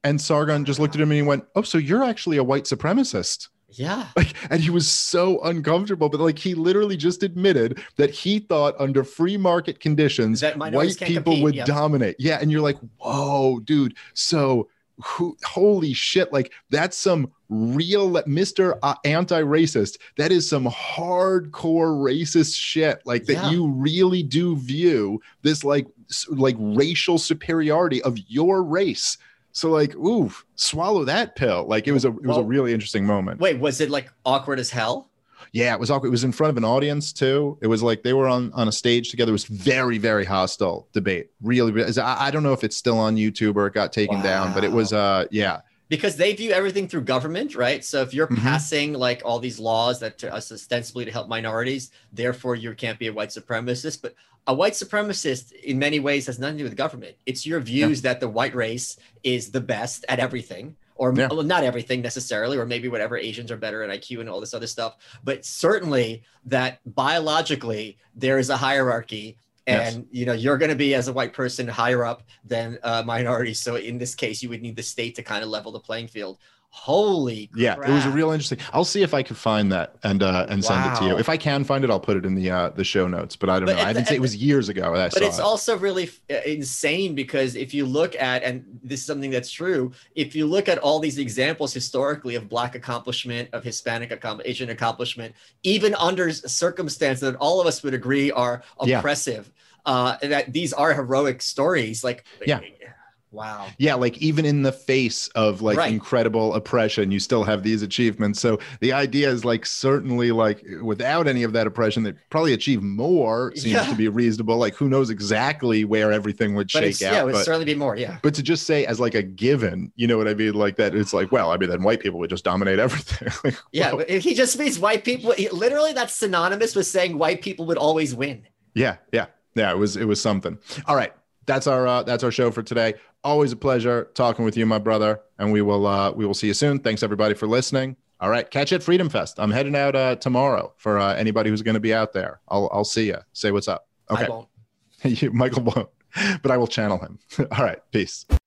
And Sargon just looked at him and he went, "Oh, so you're actually a white supremacist." Yeah. Like, and he was so uncomfortable, but like he literally just admitted that he thought under free market conditions, That minorities white can't people compete, would yeah. dominate. Yeah. And you're like, whoa, dude. So who, holy shit. Like that's some real Mister Uh, anti-racist. That is some hardcore racist shit. Like that Yeah. you really do view this like, s- like racial superiority of your race. So like, ooh, swallow that pill. Like it was a it was a Well, really interesting moment. Wait, was it like awkward as hell? Yeah, it was awkward. It was in front of an audience too. It was like they were on on a stage together. It was very very hostile debate. Really, really I, I don't know if it's still on YouTube or it got taken Wow. down, but it was uh yeah. Because they view everything through government, right? So if you're Mhm. passing like all these laws that to us ostensibly to help minorities, therefore you can't be a white supremacist. But a white supremacist in many ways has nothing to do with government. It's your views that the white race is the best at everything, or Yeah. well, not everything necessarily, or maybe whatever Asians are better at I Q and all this other stuff. But certainly that biologically there is a hierarchy. Yes. And you know you're going to be as a white person higher up than uh, minorities. So in this case, you would need the state to kind of level the playing field. Holy Yeah, crap. it was a real interesting. I'll see if I can find that and uh and send it to you. Wow. If I can find it, I'll put it in the uh the show notes. But I don't But know. at I the- didn't say at it was years ago that I But saw it's it. also really uh, insane because if you look at, and this is something that's true, if you look at all these examples historically of Black accomplishment, of Hispanic accomplishment, Asian accomplishment, even under circumstances that all of us would agree are Yeah. oppressive, uh, that these are heroic stories. Like, Yeah. wow. Yeah, like even in the face of like Right. incredible oppression, you still have these achievements. So the idea is like certainly like without any of that oppression, they probably achieve more seems Yeah. to be reasonable. Like who knows exactly where everything would But shake it's, yeah, it out. would But, certainly be more. Yeah. but to just say as like a given, you know what I mean? Like that, it's like, well, I mean, then white people would just dominate everything. Like, Yeah. well, But if he just means white people, he- literally that's synonymous with saying white people would always win. yeah, yeah, yeah. It was it was something. All right. That's our uh, that's our show for today. Always a pleasure talking with you, my brother, and we will uh, we will see you soon. Thanks everybody for listening. All right, catch you at Freedom Fest. I'm heading out uh, tomorrow for uh, anybody who's going to be out there. I'll I'll see you. Say what's up. Okay, I won't. You- Michael won't, but I will channel him. All right, peace.